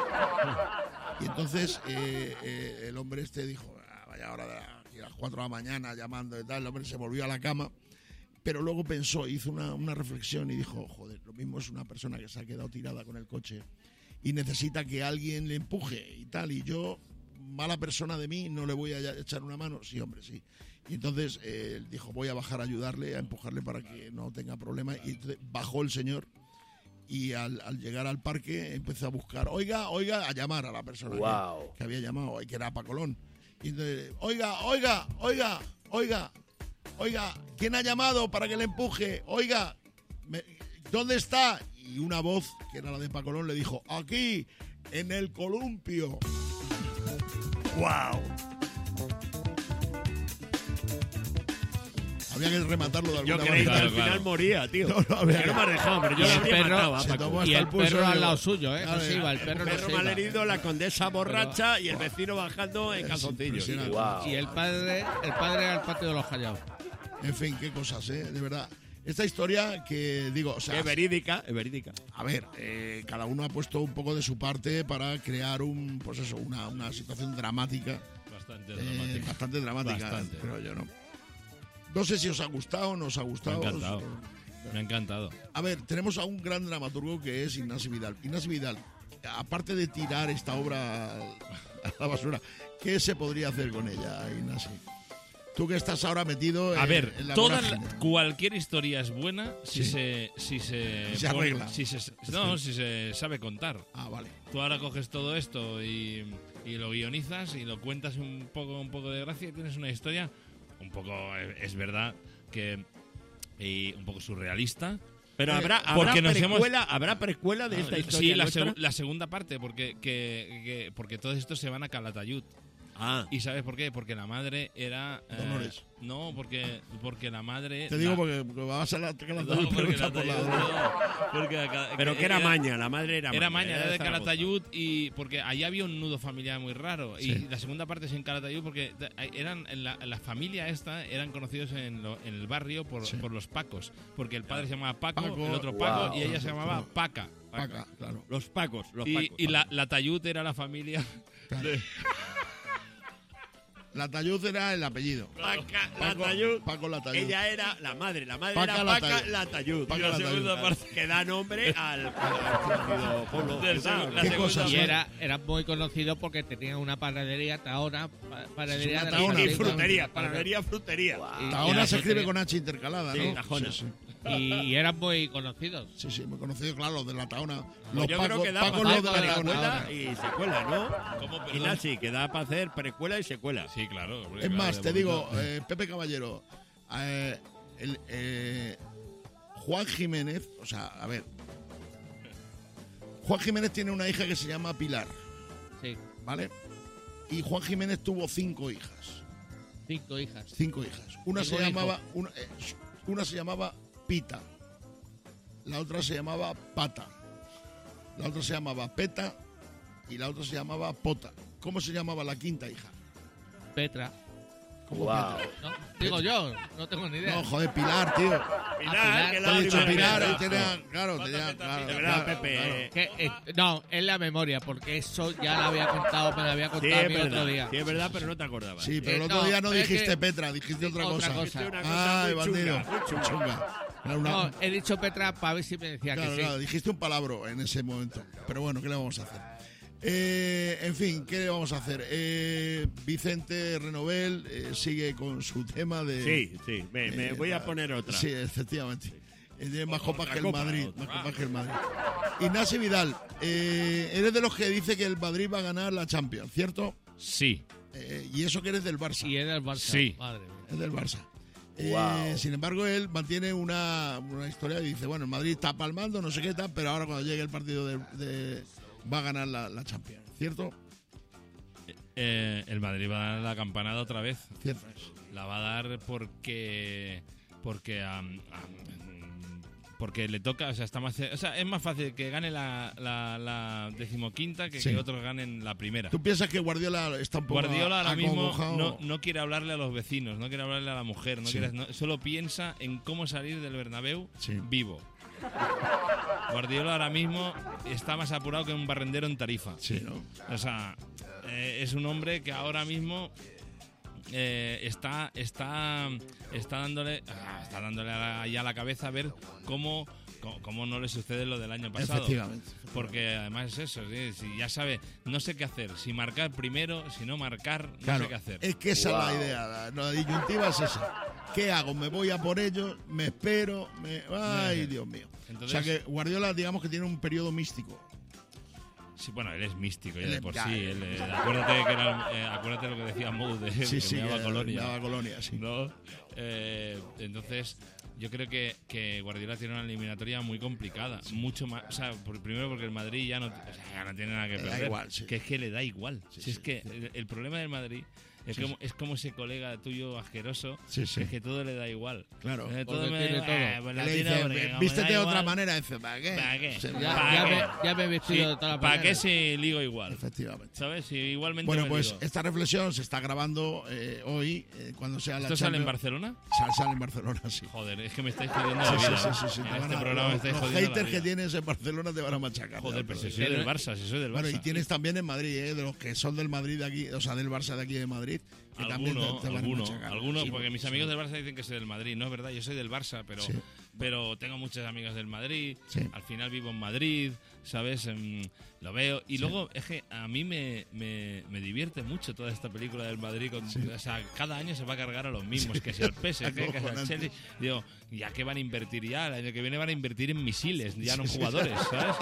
Y entonces eh, eh, el hombre este dijo, ah, vaya hora de la, a las cuatro de la mañana llamando y tal, el hombre se volvió a la cama. Pero luego pensó, hizo una, una reflexión y dijo, joder, lo mismo es una persona que se ha quedado tirada con el coche y necesita que alguien le empuje y tal, y yo, mala persona de mí, no le voy a echar una mano. Sí, hombre, sí. Y entonces eh, dijo, voy a bajar a ayudarle, a empujarle para que no tenga problemas. Y entonces bajó el señor y al, al llegar al parque empezó a buscar, oiga, oiga, a llamar a la persona wow. que, que había llamado, que era Paco Lón. Y entonces, oiga, oiga, oiga, oiga. Oiga, ¿quién ha llamado para que le empuje? Oiga, me, ¿dónde está? Y una voz, que era la de Paco Lón, le dijo, aquí, en el columpio. ¡Wow! Había que rematarlo de alguna manera. Yo creí que manera. al final claro. moría, tío. No, no, había no me ha dejado, pero yo lo habría matado a Paco. Y el perro al lado suyo, ¿eh? Claro, no se iba, el perro, el perro no mal herido, la condesa borracha pero, y el vecino bajando en calzoncillos. Wow. Y el padre, el padre al patio de los Callaos. En fin, qué cosas, ¿eh? De verdad. Esta historia que, digo, o sea... Es verídica, es verídica. A ver, eh, cada uno ha puesto un poco de su parte para crear un, pues eso, una, una situación dramática. Bastante eh, dramática. Bastante dramática, Bastante. pero yo no. No sé si os ha gustado o no os ha gustado. Me ha encantado. Me ha encantado. A ver, tenemos a un gran dramaturgo que es Ignasi Vidal. Ignasi Vidal, aparte de tirar esta obra a la basura, ¿qué se podría hacer con ella, Ignasi? Tú que estás ahora metido a en, ver, en la toda la, cualquier historia es buena si sí. se si se, si se arregla. Si se, no, si se sabe contar. Ah, vale. Tú ahora coges todo esto y, y lo guionizas y lo cuentas un poco un poco de gracia y tienes una historia un poco, es verdad que y un poco surrealista. Pero habrá, habrá, precuela, hemos... ¿habrá precuela de esta historia? Sí, la, seg la segunda parte, porque que, que, porque todos estos se van a Calatayud. Ah. ¿Y sabes por qué? Porque la madre era... Dolores. Eh, no, porque, porque la madre... Te digo la... porque, porque vas a la Calatayud, no, pero la por la... no, porque a, pero que era, era maña, la madre era maña. Era maña, era de Calatayud, y porque allá había un nudo familiar muy raro. Sí. Y la segunda parte es en Calatayud porque eran en la, la familia esta eran conocidos en, lo, en el barrio por, sí. por los Pacos. Porque el padre se llamaba Paco, Paco el otro Paco, wow. y ella se llamaba Paca. Paca, claro. Los Pacos, los Y, Pacos. y la, la Tayud era la familia. Claro. de- La Tayud era el apellido. Paca Paco, Latayud. Paco Latayud. Ella era la madre, la madre Paca era Latayud. Paca Latayud. Paca Y la Latayud. segunda parte que da nombre al, al pueblo. Del ciudad. seg- la ¿Qué segunda cosas Y son? era, era muy conocido porque tenía una panadería, Tahona, pa- panadería Sí, una de la Tahona. Y antigua. frutería, panadería, frutería. Y- Tahona y se escribe frutería. con H intercalada, Sí, ¿no? Tajona. Sí, sí. Y, y eran muy conocidos. Sí, sí, muy conocido, claro, los de la Tahona. Los Pues yo creo Pacos, que da Pacos para los de hacer la precuela Tahona. y secuela, ¿no? ¿Cómo, Y perdón? Nazi, que da para hacer precuela y secuela. Sí, claro. hombre, Es claro, más, de te digo, momento. eh, Pepe Caballero, eh, el, eh, Juan Jiménez, o sea, a ver, Juan Jiménez tiene una hija que se llama Pilar, Sí, ¿vale? Y Juan Jiménez tuvo cinco hijas, cinco hijas. cinco hijas. Una se Tengo un llamaba, una, eh, una se llamaba Pita, la otra se llamaba Pata, la otra se llamaba Peta y la otra se llamaba Pota. ¿Cómo se llamaba la quinta hija? Petra. ¿Cómo Wow. Petra? ¿No? Digo yo, no tengo ni idea. No, joder, Pilar, tío. Pilar, que Te la he dicho primera Pilar piedra. y tenía, claro, tenía, claro, De verdad, claro, Pepe. claro. Que, eh, no, es la memoria, porque eso ya lo había contado, me lo había Sí, contado a es mí verdad, otro día. sí, es verdad, pero no te acordabas. Sí, pero el Eh, otro no, día no es dijiste que- Petra, dijiste otra otra cosa. cosa. Dijiste una cosa Ay, muy bandido. chunga, muy chunga. Chunga. Era una- No, he dicho Petra para ver si me decía claro, que sí. claro, dijiste un palabra en ese momento. Pero bueno, ¿qué le vamos a hacer? Eh, en fin, ¿qué le vamos a hacer? Eh, Vicente Renovel eh, sigue con su tema de... Sí, sí, me, me eh, voy a poner otra. Sí, efectivamente. Eh, Tiene más copas Otra que el copa, Madrid. otra. Más copas que el Madrid. Ignacio Vidal, eh, eres de los que dice que el Madrid va a ganar la Champions, ¿cierto? Sí, Eh, y eso que eres del Barça. Y era el Barça. Sí. Madre mía. Es del Barça. Eh, Wow. sin embargo, él mantiene una, una historia y dice, bueno, el Madrid está palmando, no sé qué tal, pero ahora cuando llegue el partido de, de- va a ganar la, la Champions. ¿Cierto? eh, el Madrid va a dar la campanada otra vez. Cierto es. La va a dar porque porque am, am, porque le toca, o sea, está más, o sea, es más fácil que gane la, la, la decimoquinta que Sí. que otros ganen la primera. ¿Tú piensas que Guardiola está un poco Guardiola ahora mismo acongojado? no, no quiere hablarle a los vecinos, no quiere hablarle a la mujer, no Sí. quiere- no- solo piensa en cómo salir del Bernabéu Sí. vivo. Guardiola ahora mismo está más apurado que un barrendero en Tarifa. Sí, ¿no? O sea, eh, es un hombre que ahora mismo eh, está está está dándole ah, está dándole a la, ya a la cabeza a ver cómo, cómo cómo no le sucede lo del año pasado. Efectivamente. Porque además es eso, ¿sí? Si ya sabe, no sé qué hacer, si marcar primero, si no marcar, no Claro, sé qué hacer. es que esa es la idea, la, la disyuntiva es esa. ¿Qué hago? ¿Me voy a por ellos? ¿Me espero? Me... Ay, Dios mío. Entonces- o sea que Guardiola, digamos que tiene un periodo místico. Sí, bueno, él es místico ya Él de es- por ya, sí. eh, él, eh, acuérdate, que era, eh, acuérdate lo que decía Mou de él, Sí, que sí, me daba que colonia. me daba colonia, sí. ¿No? Eh, entonces, yo creo que, que Guardiola tiene una eliminatoria muy complicada. Mucho más. O sea, por- primero porque el Madrid ya no, o sea, ya no tiene nada que Le da perder. igual, sí. Que es que le da igual. Sí, Si es sí, que sí. el, el problema del Madrid es, Sí, como, sí. es como ese colega tuyo asqueroso. Sí, sí. que es que todo le da igual. Claro. Eh, Porque todo me tiene da- todo. eh, pues la Le tiene dice, porque como me vístete da de otra igual, manera. Dice, ¿para qué? ¿Para qué? Sí, Ya, ¿Para ya qué? me, ya me he vestido Sí, de todas las ¿para qué maneras. si ligo igual? Efectivamente. ¿Sabes? Si igualmente Bueno, me pues ligo. esta reflexión se está grabando eh, hoy, eh, cuando sea la ¿Esto sale en Champions. Barcelona? Sale, sale en Barcelona, sí. Joder, es que me estáis jodiendo Sí, la sí, vida. sí, ¿eh? sí, sí, te En van este a- programa me los, estáis los jodiendo la haters que vida. tienes en Barcelona te van a machacar. Joder, ya, pero pero- si soy del Barça, si soy del Bueno, Barça. y tienes también en Madrid, ¿eh? De los que son del Madrid de aquí, o sea, del Barça de aquí de Madrid, que también Alguno, te, te van a alguno, machacar. alguno, Sí, porque mis sí. amigos del Barça dicen que soy del Madrid, no es verdad, yo soy del Barça, pero, Sí. pero tengo muchas amigas del Madrid, Sí. al final vivo en Madrid, ¿sabes? Em, lo veo, y Sí. luego es que a mí me, me, me divierte mucho toda esta película del Madrid, con, Sí. o sea, cada año se va a cargar a los mismos, que sea el P S G, que sea el Acojonante. Chelsea, digo, ya que van a invertir ya, el año que viene van a invertir en misiles, ya no en Sí, sí. jugadores, ¿sabes?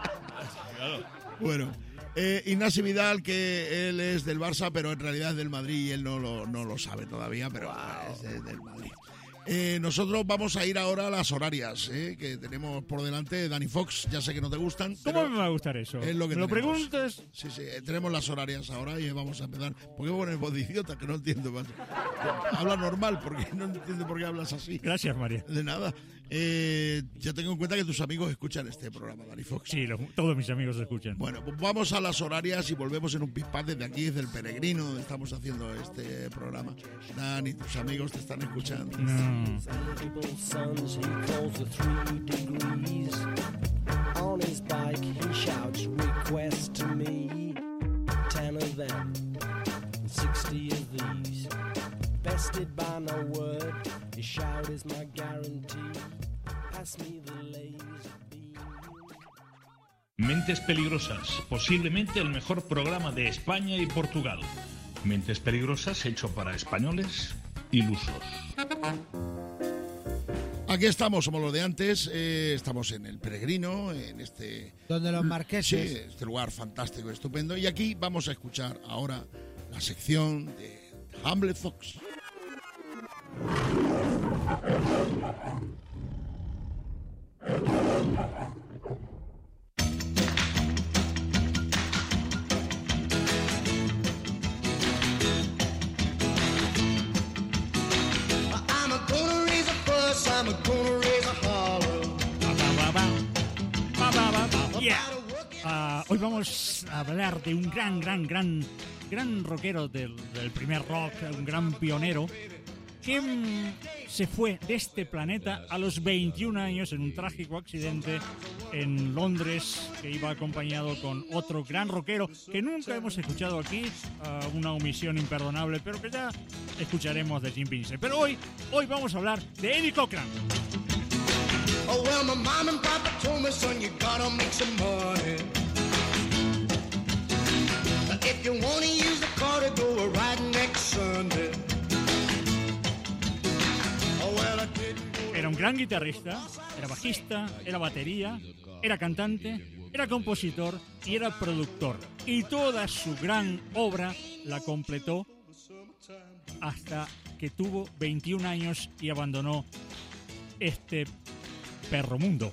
Claro. Bueno, eh, Ignacio Vidal, que él es del Barça, pero en realidad es del Madrid y él no lo, no lo sabe todavía, pero es de- del Madrid. Eh, nosotros vamos a ir ahora a las horarias, eh, que tenemos por delante. Dani Fox, ya sé que no te gustan. ¿Cómo pero me va a gustar eso? es lo que ¿Me lo tenemos. preguntas? Sí, sí, eh, tenemos las horarias ahora y vamos a empezar. ¿Por qué pones voz de idiota? Que no entiendo más. Habla normal, porque no entiendo por qué hablas así. Gracias, María. De nada. Eh, ya tengo en cuenta que tus amigos escuchan este programa, Dani Fox. Sí, los- todos mis amigos escuchan. Bueno, pues vamos a las horarias y volvemos en un pispás desde aquí, desde el Peregrino, donde estamos haciendo este programa. Dani, tus amigos te están escuchando. No. Sons, he calls the three degrees. On on his bike, he shouts request to me. Ten of them, sixty of these. Bested by no word, his shout is my guarantee. Pass me the laser beam. Mentes Peligrosas, posiblemente el mejor programa de España y Portugal. Mentes Peligrosas hecho para españoles ilusos. Aquí estamos, somos los de antes, eh, estamos en El Peregrino, en este... Donde los marqueses. Sí, este lugar fantástico, estupendo. Y aquí vamos a escuchar ahora la sección de Hamlet Fox. Yeah. Uh, hoy vamos a hablar de un gran, gran, gran, gran rockero del, del primer rock, un gran pionero, que mm, se fue de este planeta a los veintiún años en un trágico accidente en Londres, que iba acompañado con otro gran rockero que nunca hemos escuchado aquí, uh, una omisión imperdonable, pero que ya escucharemos de Jim Vincent. Pero hoy, hoy vamos a hablar de Eddie Cochran. Oh, well, my mom and papa told me, son, you gotta make some money. If you wanna use the car to go riding next Sunday. Oh, well, I didn't. Era un gran guitarrista, era bajista, era batería, era cantante, era compositor y era productor. Y toda su gran obra la completó hasta que tuvo veintiún años y abandonó este perro mundo.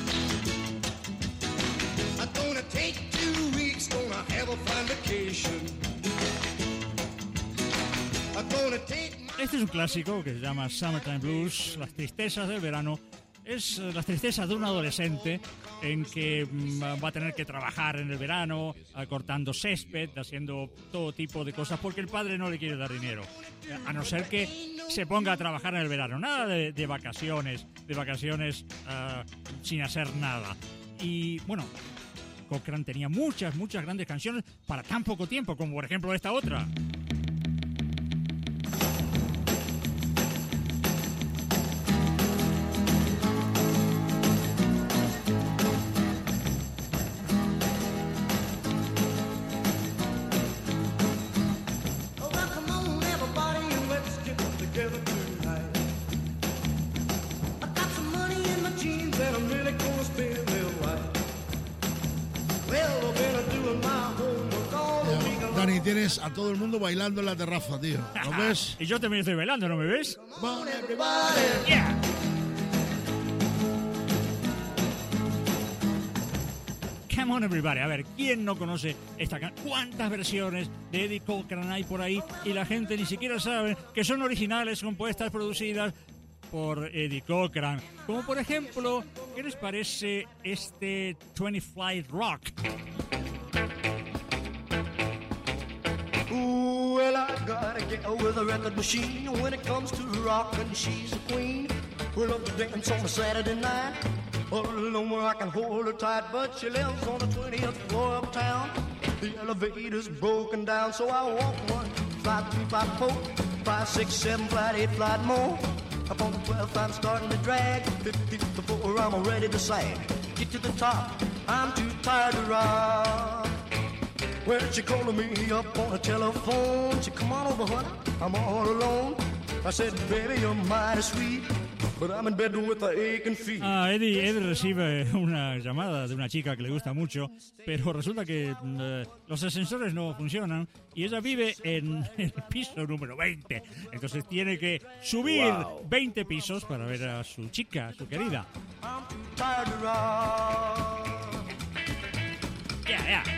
Este es un clásico que se llama Summertime Blues, las tristezas del verano. Es uh, las tristezas de un adolescente en que um, va a tener que trabajar en el verano, uh, cortando césped, haciendo todo tipo de cosas, porque el padre no le quiere dar dinero, a no ser que se ponga a trabajar en el verano. Nada de, de vacaciones, de vacaciones uh, sin hacer nada. Y bueno, Cochran tenía muchas, muchas grandes canciones para tan poco tiempo, como por ejemplo esta otra. Dani, tienes a todo el mundo bailando en la terraza, tío. ¿Lo ves? Y yo también estoy bailando, ¿no me ves? Come on, everybody. Yeah. Come on, everybody. A ver, ¿quién no conoce esta canción? ¿Cuántas versiones de Eddie Cochran hay por ahí? Y la gente ni siquiera sabe que son originales, compuestas, producidas por Eddie Cochran. Como por ejemplo, ¿qué les parece este twenty Flight Rock? Ooh, well, I gotta get with a record machine. When it comes to rockin', she's a queen. We love to dance on a Saturday night. All alone where I can hold her tight, but she lives on the twentieth floor of town. The elevator's broken down, so I walk one, flight three, flight four, five, six, seven, flight eight, flight more. Up on the twelfth, I'm starting to drag. Fifteenth before I'm ready to sag. Get to the top, I'm too tired to rock. Well, she calling me up on the telephone. She come on over, honey, I'm all alone. I said, baby, you're mighty sweet, but I'm in bed with the aching feet. Ah, Eddie, Eddie recibe una llamada de una chica que le gusta mucho, pero resulta que uh, los ascensores no funcionan y ella vive en el piso número veinte. Entonces tiene que subir wow. veinte pisos para ver a su chica, a su querida. Ya, yeah, ya. Yeah.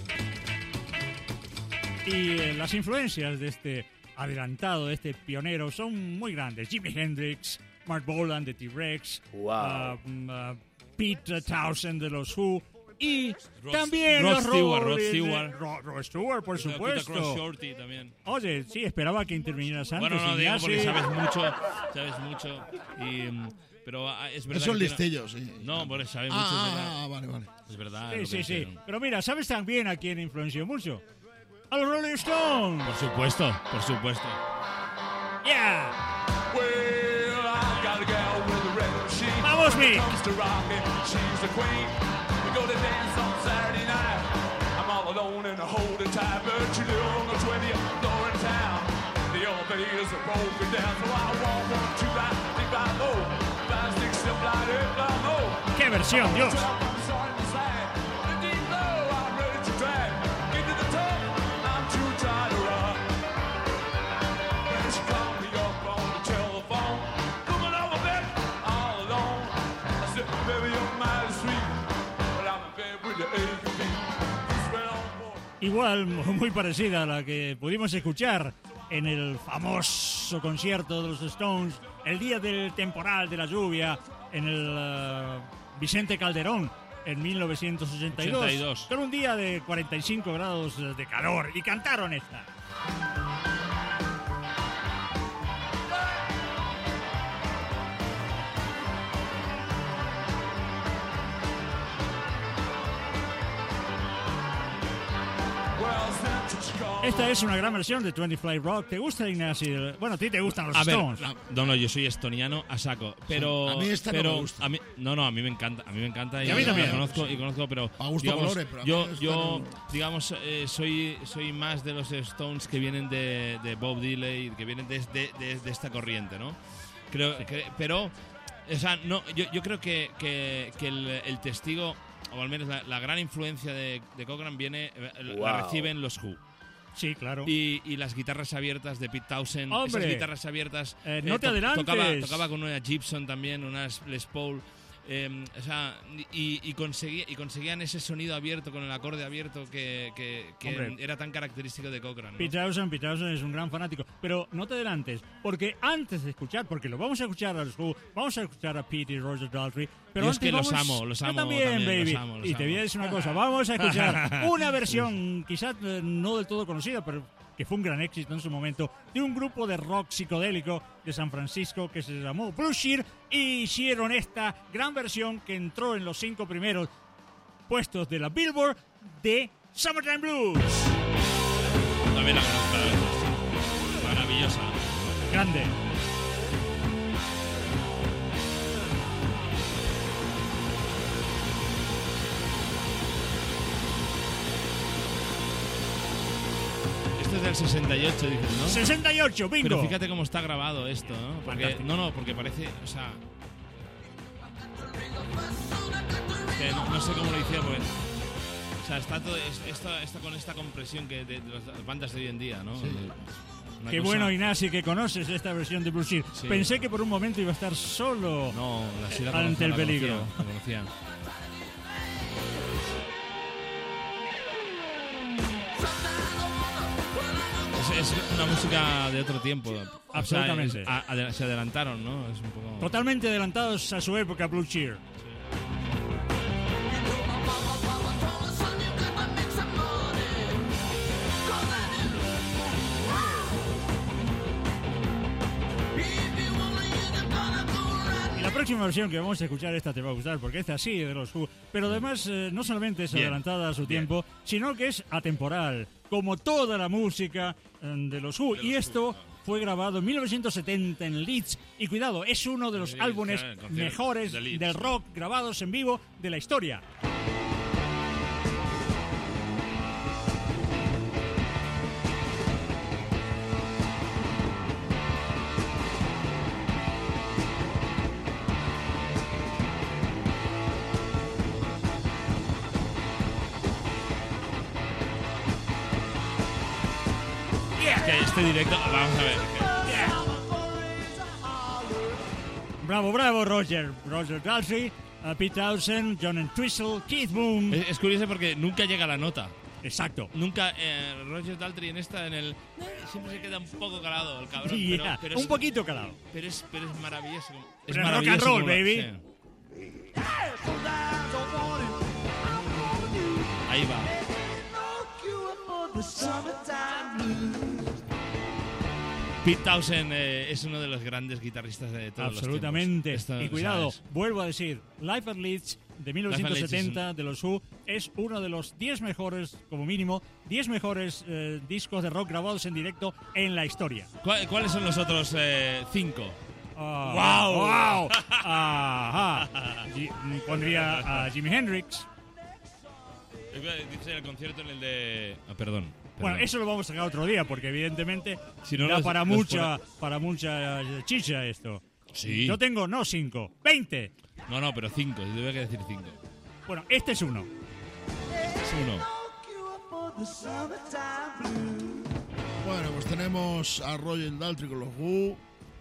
Y eh, las influencias de este adelantado, de este pionero, son muy grandes. Jimi Hendrix, Mark Bolan de T-Rex, wow. uh, uh, Pete Townshend de los Who y Ross, también Rod los Stewart, Rod Stewart. Rod, Rod Stewart, por supuesto. Shorty también. Oye, sí, esperaba que intervinieras antes. Bueno, no, digo Ignacio. porque sabes mucho, sabes mucho. Y, Pero ah, es verdad. Esos que listillos, tiene... sí. No, por eso sabe ah, mucho. Ah, es verdad. ah, vale, vale. Es verdad. Sí, lo sí, que sí. hicieron. Pero mira, ¿sabes también a quién influenció mucho? A los Rolling Stones. Por supuesto, por supuesto. Yeah. Well, I got a gal with a red machine. Vamos, Mick. Comes to rockin', she's the queen. We go to dance on Saturday night. I'm all alone in a holding tight, but you live on the twentieth floor in town. The elevators are broken down, so I walk one, two, right, three, right, low. Five, six, seven, right, eight, right, low. ¡Qué versión, Dios! I'm sorry to say, the deep low, I'm ready to drag. Get to the top, I'm too tired to rock. When she called me up on the telephone, coming over there all alone. I said, baby, you're mighty sweet, but I'm in bed with the A and B. Just went on board. Igual, muy parecida a la que pudimos escuchar en el famoso concierto de los Stones el día del temporal de la lluvia en el uh, Vicente Calderón en mil novecientos ochenta y dos, ochenta y dos. con un día de cuarenta y cinco grados de calor, y cantaron esta. Esta es una gran versión de veinte Fly Rock. ¿Te gusta, Ignacio? Bueno, a ti te gustan los A ver, Stones. no, no, yo soy estoniano a saco, pero... A mí esta no pero me gusta. A mí, no, no, a mí me encanta, a mí me encanta y, Y a mí también. y conozco, y conozco, pero... A gusto digamos, colores, pero a mí yo, esta yo no- digamos, eh, soy, soy más de los Stones que vienen de, de Bob Dylan, que vienen de, de, de- de esta corriente, ¿no? Creo, que, pero, o sea, no, yo, yo creo que, que, que el, el testigo, o al menos la, la gran influencia de, de Cochran viene, eh, la Wow. reciben los Who. Sí, claro. Y, y las guitarras abiertas de Pete Townshend, ¡Hombre! esas guitarras abiertas. Eh, no te to- adelantes. Tocaba, tocaba con una Gibson también, unas Les Paul. eh, o sea, y, y, conseguía, y conseguían ese sonido abierto con el acorde abierto que, que, que Hombre. era tan característico de Cochran, ¿no? Pete Townshend, Pete Townshend es un gran fanático. Pero no te adelantes, porque antes de escuchar, porque lo vamos a escuchar a los Who, vamos a escuchar a Pete y Roger Daltrey. Pero Yo es antes que los vamos- amo, los Yo amo también, también, baby. los amo, los y te voy a amo. decir una cosa, vamos a escuchar una versión, quizás eh, no del todo conocida, pero que fue un gran éxito en su momento, de un grupo de rock psicodélico de San Francisco que se llamó Blue Sheer, y hicieron esta gran versión que entró en los cinco primeros puestos de la Billboard de Summertime Blues. También la conozco, maravillosa. Grande. Esto es del sesenta y ocho, dices, ¿no? sesenta y ocho, bingo. Pero fíjate cómo está grabado esto, ¿no? Porque, Fantástico. no, no, porque parece, o sea... que no, no sé cómo lo hicieron, porque... O sea, está todo, es- esta, esta con esta compresión que de, de las bandas de hoy en día, ¿no? Una Qué cosa- bueno, Ignacio, que conoces esta versión de Blue Sheer. Sí. Pensé que por un momento iba a estar solo No, la, sí la ante conocía, el la peligro. conocía, la conocía. Es, es una música de otro tiempo. O sea, Absolutamente. es- a- adela- se adelantaron, ¿no? Es un poco... Totalmente adelantados a su época, Blue Cheer. Y la próxima versión que vamos a escuchar, esta te va a gustar, porque esta sí es de los Who. Pero además, eh, no solamente es Bien. adelantada a su tiempo, sino que es atemporal, como toda la música eh, de los Who. Y esto fue grabado en mil novecientos setenta en Leeds. Y cuidado, es uno de los Sí, álbumes claro, el concierto mejores de Leeds. del rock grabados en vivo de la historia. Es que este directo, vamos a ver. que- Bravo, bravo, Roger. Roger Daltrey, uh, Pete Townshend, John Entwistle, Keith Moon. Es, es curioso porque nunca llega la nota. Exacto. Nunca, eh, Roger Daltrey en esta, en el... Siempre se queda un poco calado el cabrón. Yeah, pero, pero un es- poquito calado. Pero es, pero es maravilloso. como- Es Pero rock and maravilloso roll, como lo- baby. sí. Ahí va. Pete Townshend eh, es uno de los grandes guitarristas de todos Absolutamente. los tiempos. Y cuidado, vuelvo a decir, Live at Leeds de mil novecientos setenta de los Who es uno de los diez mejores, como mínimo, diez mejores eh, discos de rock grabados en directo en la historia. ¿Cuál- ¿Cuáles son los otros eh, cinco? Ah, ¡Wow! wow. Ajá. Gi- Pondría a Jimi Hendrix. Dice el concierto en el de... Ah, perdón. Bueno, perdón. eso lo vamos a sacar otro día, porque evidentemente Si no, da los- para, los mucha, pone- para mucha eh, chicha esto. Sí. Yo tengo, no cinco, veinte. No, no, pero cinco. Yo tengo que decir cinco. Bueno, este es uno. Es uno. Bueno, pues tenemos a Roger Daltrey con los Who.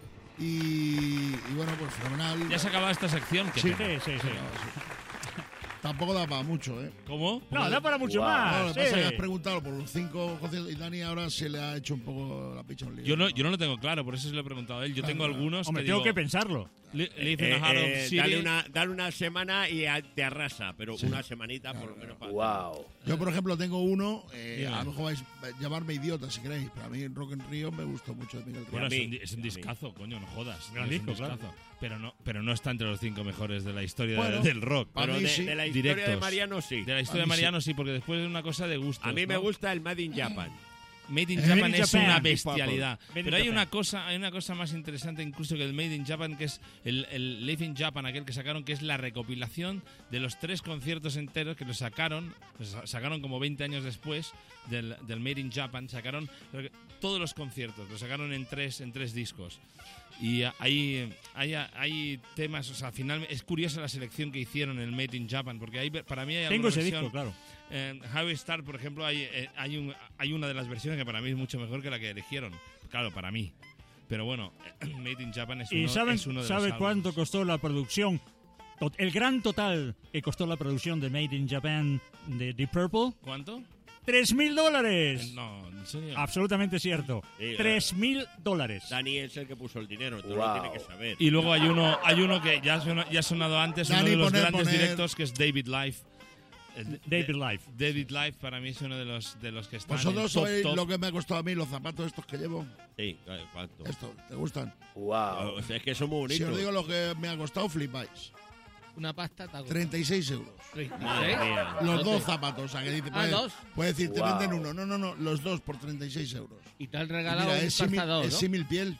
Y, y bueno, pues fenomenal. ¿Ya se ha acabado esta sección? Sí, Sí, sí, sí. Tampoco da para mucho, ¿eh? ¿Cómo? No, da para mucho más. No, lo que pasa sí. es que has preguntado por los cinco conciertos y Dani ahora se le ha hecho un poco la picha un lío. Yo no, yo no lo tengo claro, por eso se lo he preguntado a él. Yo Claro, tengo claro. algunos Hombre, que tengo digo, que pensarlo. li- Live in Eh, a Heart of eh, City. dale, una, dale una semana y a- te arrasa, pero una semanita por lo menos para... Wow. Yo, por ejemplo, tengo uno, eh, Dime. a lo mejor vais a llamarme idiota si queréis, pero a mí Rock en Río me gustó mucho de Miguel Ríos. Bueno, a es mí, un, di- es un a mí. discazo, coño, no jodas. Gran es disco, un claro. discazo. Pero no, pero no está entre los cinco mejores de la historia Bueno, del rock. para Pero mí de, sí. de la historia de Directos. Mariano sí. De la historia de mí sí. Mariano sí, porque después es una cosa de gusto. A mí me gusta el Made in Japan. Made in Made Japan in es Japan. una bestialidad. Made in Pero hay Japan. una cosa, hay una cosa más interesante incluso que el Made in Japan, que es el, el Live in Japan, aquel que sacaron, que es la recopilación de los tres conciertos enteros que los sacaron, los sacaron como veinte años después del, del Made in Japan, sacaron todos los conciertos, los sacaron en tres, en tres discos. Y hay, hay, hay temas, o sea, al final es curiosa la selección que hicieron en el Made in Japan, porque hay, para mí hay Tengo alguna ese versión- disco, claro. en Harry Star, por ejemplo, hay, eh, hay, un, hay una de las versiones que para mí es mucho mejor que la que eligieron. Claro, para mí. Pero bueno, Made in Japan es uno, ¿Y saben, es uno de sabe los cuánto álbumes. costó la producción? Tot- El gran total que costó la producción de Made in Japan de Deep Purple. ¿Cuánto? ¡Tres mil dólares! No, en serio. Absolutamente cierto. Sí, ¡Tres mil dólares! Dani es el que puso el dinero, tú Wow. lo tienes que saber. Y luego hay uno, hay uno que ya, suena- ya ha sonado antes, Dani, uno de los poner, grandes poner. directos, que es David Life. Eh, David de- Life. David Life para mí es uno de los, de los que están ¿Vosotros en top, sabéis top. lo que me ha costado a mí los zapatos estos que llevo? Sí, claro, ¿cuánto? Estos, ¿te gustan? Wow. O sea, es que son muy Si bonitos. os digo lo que me ha costado, flipáis. Una pasta taco. treinta y seis euros. Madre mía. Los ¿Dónde? dos zapatos, o sea, que dice, Ah, puede, dos. puede decir, te Wow. venden uno. No, no, no, los dos por treinta y seis euros. Y te han Y regalado mira, un es símil, calzador, es ¿no? símil piel.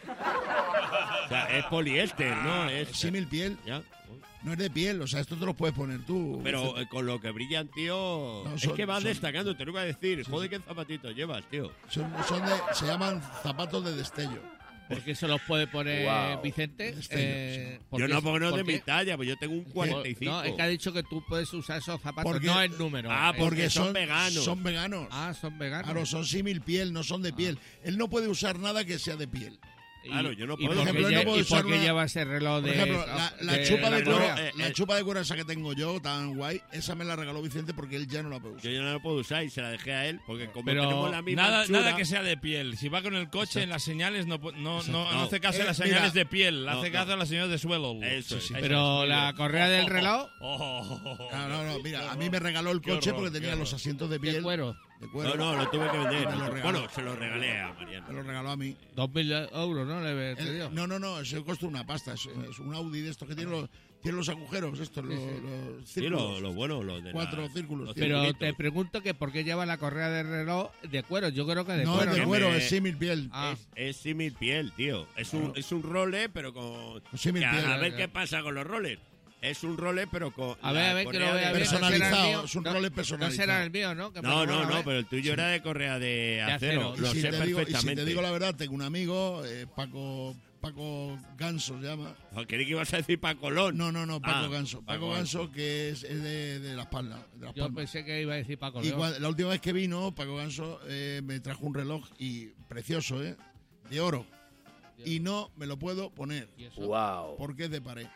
O sea, es poliéster, ¿no? Es, Es símil piel. ya. No es de piel, o sea, esto te lo puedes poner tú. Pero eh, con lo que brillan, tío, No, es son- que vas son- destacando, te lo iba a decir. Joder, qué zapatitos llevas, tío. Son, son de, se llaman zapatos de destello. Porque se los puede poner Wow. Vicente. Destello, eh, Yo porque- no, porque no es de porque- mi talla, pues yo tengo un cuarenta y cinco. No, es que ha dicho que tú puedes usar esos zapatos, Porque- no en número. Ah, eh, porque Porque son son veganos. Son veganos. Ah, son veganos. Claro, son símil piel, no son de piel. Él no puede usar nada que sea de piel. Y- Claro, yo no y puedo. por Por ejemplo, qué no lle- puedo ¿Y usar por qué una- lleva ese reloj de. Por ejemplo, la, la de- chupa de de cuero, Corea? eh, la eh. chupa de cuero esa que tengo yo, tan guay, esa me la regaló Vicente porque él ya no la puede Yo usar. ya no lo puedo usar y se la dejé a él, porque como Pero tenemos la misma Nada, anchura- nada que sea de piel. Si va con el coche, en las señales no, po- no, no, no No. hace caso a Eh, las mira. señales de piel, No, hace no. caso a las señales de suelo. Eso es. Pero la correa del reloj Oh. No, no, no, mira, a mí me regaló el Qué coche horror, porque qué tenía horror. los asientos de de piel. cuero. De cuero. No, no, lo tuve que vender. Me lo regaló. Bueno, se lo regalé a Me Mariano. lo regaló a mí. Dos mil euros, ¿no? Le te El- dio. no, no, no, eso costó una pasta. Es, es un Audi de estos que tiene los, tiene los agujeros, estos, los, los Sí, círculos. lo, lo bueno, lo de Cuatro la- círculos. los Pero circulitos. te pregunto que por qué lleva la correa del reloj de cuero. Yo creo que de no cuero. es de ¿no? cuero, Me- es símil piel. Ah, Es, es símil piel, tío. Es un, es un roller, pero con... Símil que a, piel. a ver qué pasa con los rollers. Es un roller, pero con... a ver, la a ver, que correa lo vea de- bien. ¿No será el Personalizado, mío? es un No- roller No personalizado. será el mío, ¿no? Que me No, lo no, van a no, ver. pero el tuyo era de correa de acero. acero. Lo Y si sé te digo, y si perfectamente. te digo la verdad, tengo un amigo, eh, Paco Paco Ganso se llama. Creí que ibas a decir Paco Colón. No, no, no, Paco Ah, Ganso. Paco, Paco Ganso, Ganso. que es, es de, de Las Palmas. De Las Yo Palmas. pensé que iba a decir Paco Y León. cua- la última vez que vino, Paco Ganso eh, me trajo un reloj y precioso, ¿eh? De oro. Y no me lo puedo poner. ¿Y eso? Wow. Porque es de pared.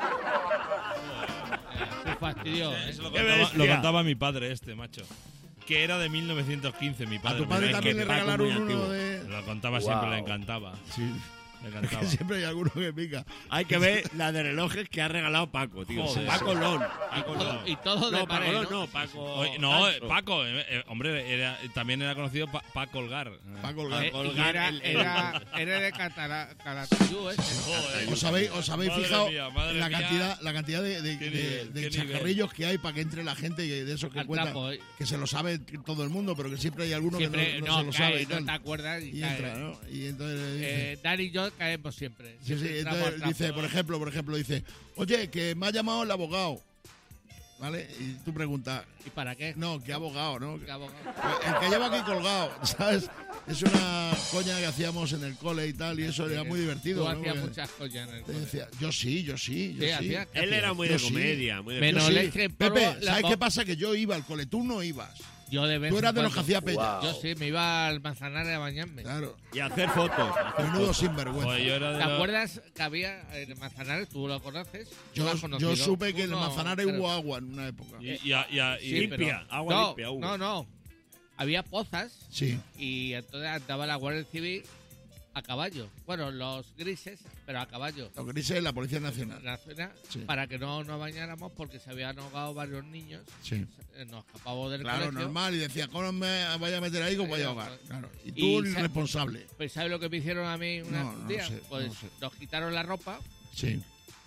Tú fastidió, ¿eh? Eso lo ¡Qué contaba, bestia! lo contaba mi padre este, macho. Que era de mil novecientos quince, mi padre. A tu padre pero es también que le Paco regalaron muy uno antiguo. de... Lo contaba Wow. siempre, le encantaba. Sí. Que siempre hay alguno que pica. Hay que ver la de relojes que ha regalado Paco, tío. Joder, Paco sí. Lon. Y Paco todo, Lon. y todo de No, Paco pared, Lon ¿no? no, Paco. Oye, no, Gancho. Paco, eh, eh, hombre, era, también era conocido para pa colgar. Pa' colgar. Eh, y colgar era, el- el- era, era de Catara- Calatayud, ese. Joder. ¿Os habéis, os habéis Madre fijado mía, madre la mía. cantidad, la cantidad de, de, Qué de- nivel, de qué chascarrillos que hay para que entre la gente que- de esos que Al cuentan, trapo, eh. que se lo sabe todo el mundo, pero que siempre hay alguno Siempre, que no, no, no se lo cae, sabe. y no tal. te acuerdas y, Y cae. entra, ¿no? Y entonces le dice, Eh, Dani y yo caemos siempre. sí, sí, Siempre entonces entramos al dice, trapo. por ejemplo, por ejemplo, dice, oye, que me ha llamado el abogado, ¿vale? Y tú preguntas, ¿Y para qué? no, ¿qué abogado, no? ¿Qué abogado? El que lleva aquí colgado, ¿sabes? Es una coña que hacíamos en el cole y tal, y eso era muy divertido. Tú ¿no? hacías Porque muchas cosas en el te cole. decía, yo sí, yo sí, yo Sí, sí. hacía- Él era muy Yo de sí. comedia. Muy de Menos Yo sí. leche en polvo, Pepe, la ¿sabes po- qué pasa? Que yo iba al cole, tú no ibas. Yo de vez Tú en eras de los que cuando. hacía pella. Yo sí, me iba al Manzanares a bañarme. Claro. Y hacer fotos. hacer Menudo fotos. sinvergüenza. Joder, yo era de ¿Te la- acuerdas que había en el Manzanares? ¿Tú lo conoces? ¿Tú Yo, lo has yo conocido? supe Tú que en el no, Manzanares pero- hubo agua en una época. Y, y, a- y, a- y- Sí, limpia, pero- agua no, limpia, hubo. No, no. Había pozas Sí. y entonces andaba la Guardia Civil a caballo. Bueno, los grises, pero a caballo. Lo que dice la Policía Nacional. La zona, Sí. para que no nos bañáramos porque se habían ahogado varios niños. Sí. Eh, Nos escapamos del Claro, colegio. normal. Y decía, ¿cómo me vaya a meter ahí? ¿Cómo vaya a ahogar? Claro. Y tú, Y el sa- irresponsable. Pues ¿sabes lo que me hicieron a mí una- No, un no día? sé, pues no sé. nos quitaron la ropa Sí.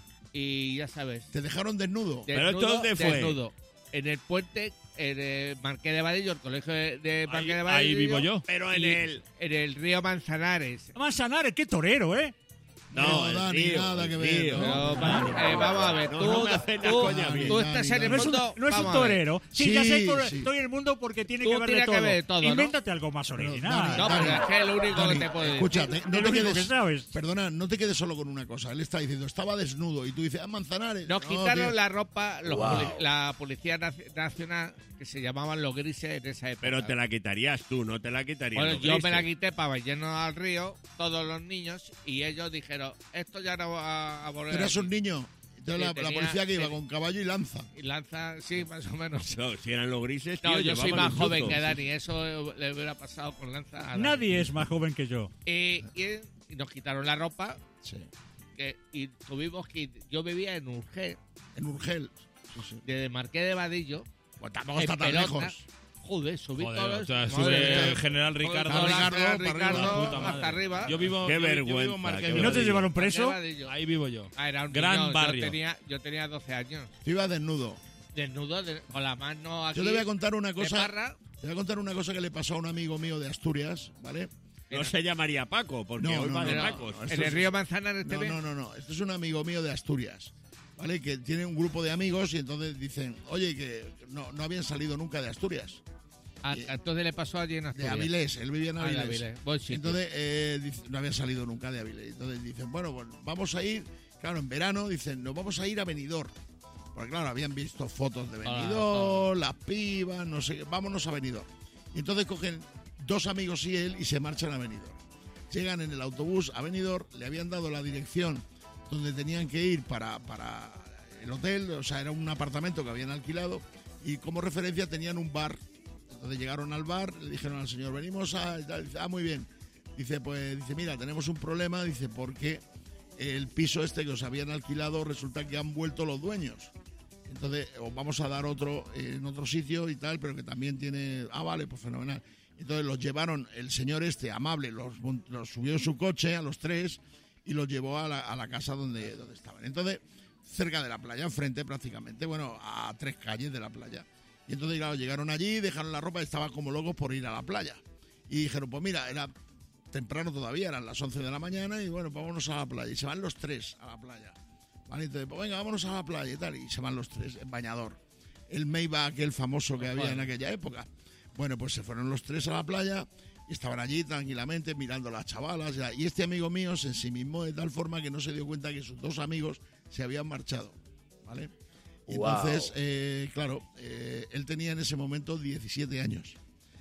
y ya sabes. ¿Te dejaron desnudo? ¿Pero esto desnudo, dónde fue? desnudo. En el puente, en el Marqués de Vadillo, el colegio de, de Marqués de ahí Vadillo. vivo yo. Pero en y el. En el río Manzanares. Manzanares, qué torero, ¿eh? No, No da el ni río, nada el que ver, río. ¿no? Pero, va- eh, vamos a ver, No, tú, no me haces la tú- coña a mí. tú estás en el No es un, mundo. no es un vamos a ver. torero. Sí, Sí, ya sé que sí. estoy en el mundo porque tiene Tú que ver de tienes que todo. ver de todo, ¿no? Invéntate algo más Dani, original. No, pero es que es lo único Dani, que te puedo decir. escucha, te- no Es te lo único quedes, que sabes. Perdona, no te quedes solo con una cosa. Él está diciendo, estaba desnudo. Y tú dices, ah, Manzanares. Nos No, quitaron tío. la ropa los poli- la Policía Naci- Nacional, que se llamaban los grises en esa época. Pero te la quitarías tú, no te la quitarías. Bueno, los yo me grises. la quité para bañarnos al río, todos los niños, y ellos dijeron, esto ya no va a volver. Tú eras aquí". un niño. Entonces Sí, la, la tenía- policía que iba ten- con caballo y lanza. Y lanza, sí, más o menos. No, si eran los grises, tío, No, yo soy llevaban más un joven zuzo. que Dani, eso le hubiera pasado con lanza a Dani. Nadie es más joven que yo. Y, y- y nos quitaron la ropa, Sí. que, y tuvimos que ir- yo vivía en Urgel, En Urgel. Sí, sí. desde Marqués de Vadillo, Pues tampoco en está tan pelota. lejos. Joder, subí Joder, todos. o sea, madre sube mía. el general Ricardo. Todo el Ricardo, general para Ricardo arriba. Puta madre. hasta arriba. Yo vivo, Qué yo, vi- yo vergüenza, vivo en Marqués qué de ¿Y no te Vadillo. llevaron Marqués de preso? Vadillo. Ahí vivo yo. Ah, era un Gran niño, barrio. Yo tenía, yo tenía doce años. Tú ibas desnudo. Desnudo, de- con la mano aquí. Yo te voy a contar una de cosa. parra. Te voy a contar una cosa que le pasó a un amigo mío de Asturias, ¿vale? No se llamaría Paco, porque No, hoy no, va de no, Pacos. no, En el río Manzanares te No, ve. no, no, no. Este es un amigo mío de Asturias, ¿vale? Que tiene un grupo de amigos y entonces dicen, oye, que no, no habían salido nunca de Asturias. A- entonces le pasó allí en De Asturias. Avilés, él vivía en Ah, de Avilés. Avilés. Buen sitio. Entonces, eh, dice- no había salido nunca de Avilés. Entonces dicen, bueno, pues vamos a ir, claro, en verano, dicen, nos vamos a ir a Benidorm. Porque claro, habían visto fotos de Benidorm, las pibas, no sé qué, vámonos a Benidorm. Y entonces cogen dos amigos y él y se marchan a Benidorm. Llegan en el autobús a Benidorm, le habían dado la dirección donde tenían que ir para, para el hotel, o sea, era un apartamento que habían alquilado y como referencia tenían un bar. Entonces llegaron al bar, le dijeron al señor, venimos a... y tal. Dice, ah, muy bien. Dice, pues, dice, mira, tenemos un problema, dice, porque el piso este que os habían alquilado resulta que han vuelto los dueños. Entonces, os vamos a dar otro en otro sitio y tal, pero que también tiene... Ah, vale, pues fenomenal. Entonces los llevaron, el señor este, amable, los, mon- los subió en su coche a los tres y los llevó a la, a la casa donde, donde estaban. Entonces, cerca de la playa, enfrente prácticamente, bueno, a tres calles de la playa. Y entonces, claro, llegaron allí, dejaron la ropa y estaban como locos por ir a la playa. Y dijeron, pues mira, era temprano todavía, eran las once de la mañana y bueno, pues vámonos a la playa. Y se van los tres a la playa. ¿Vale? Entonces, pues venga, vámonos a la playa y tal. Y se van los tres, en bañador. El Maybach, aquel famoso que había en aquella época. Bueno, pues se fueron los tres a la playa y estaban allí tranquilamente mirando a las chavalas. Ya. Y este amigo mío se ensimismó de tal forma que no se dio cuenta que sus dos amigos se habían marchado. ¿Vale? Y entonces, eh, claro, eh, él tenía en ese momento diecisiete años.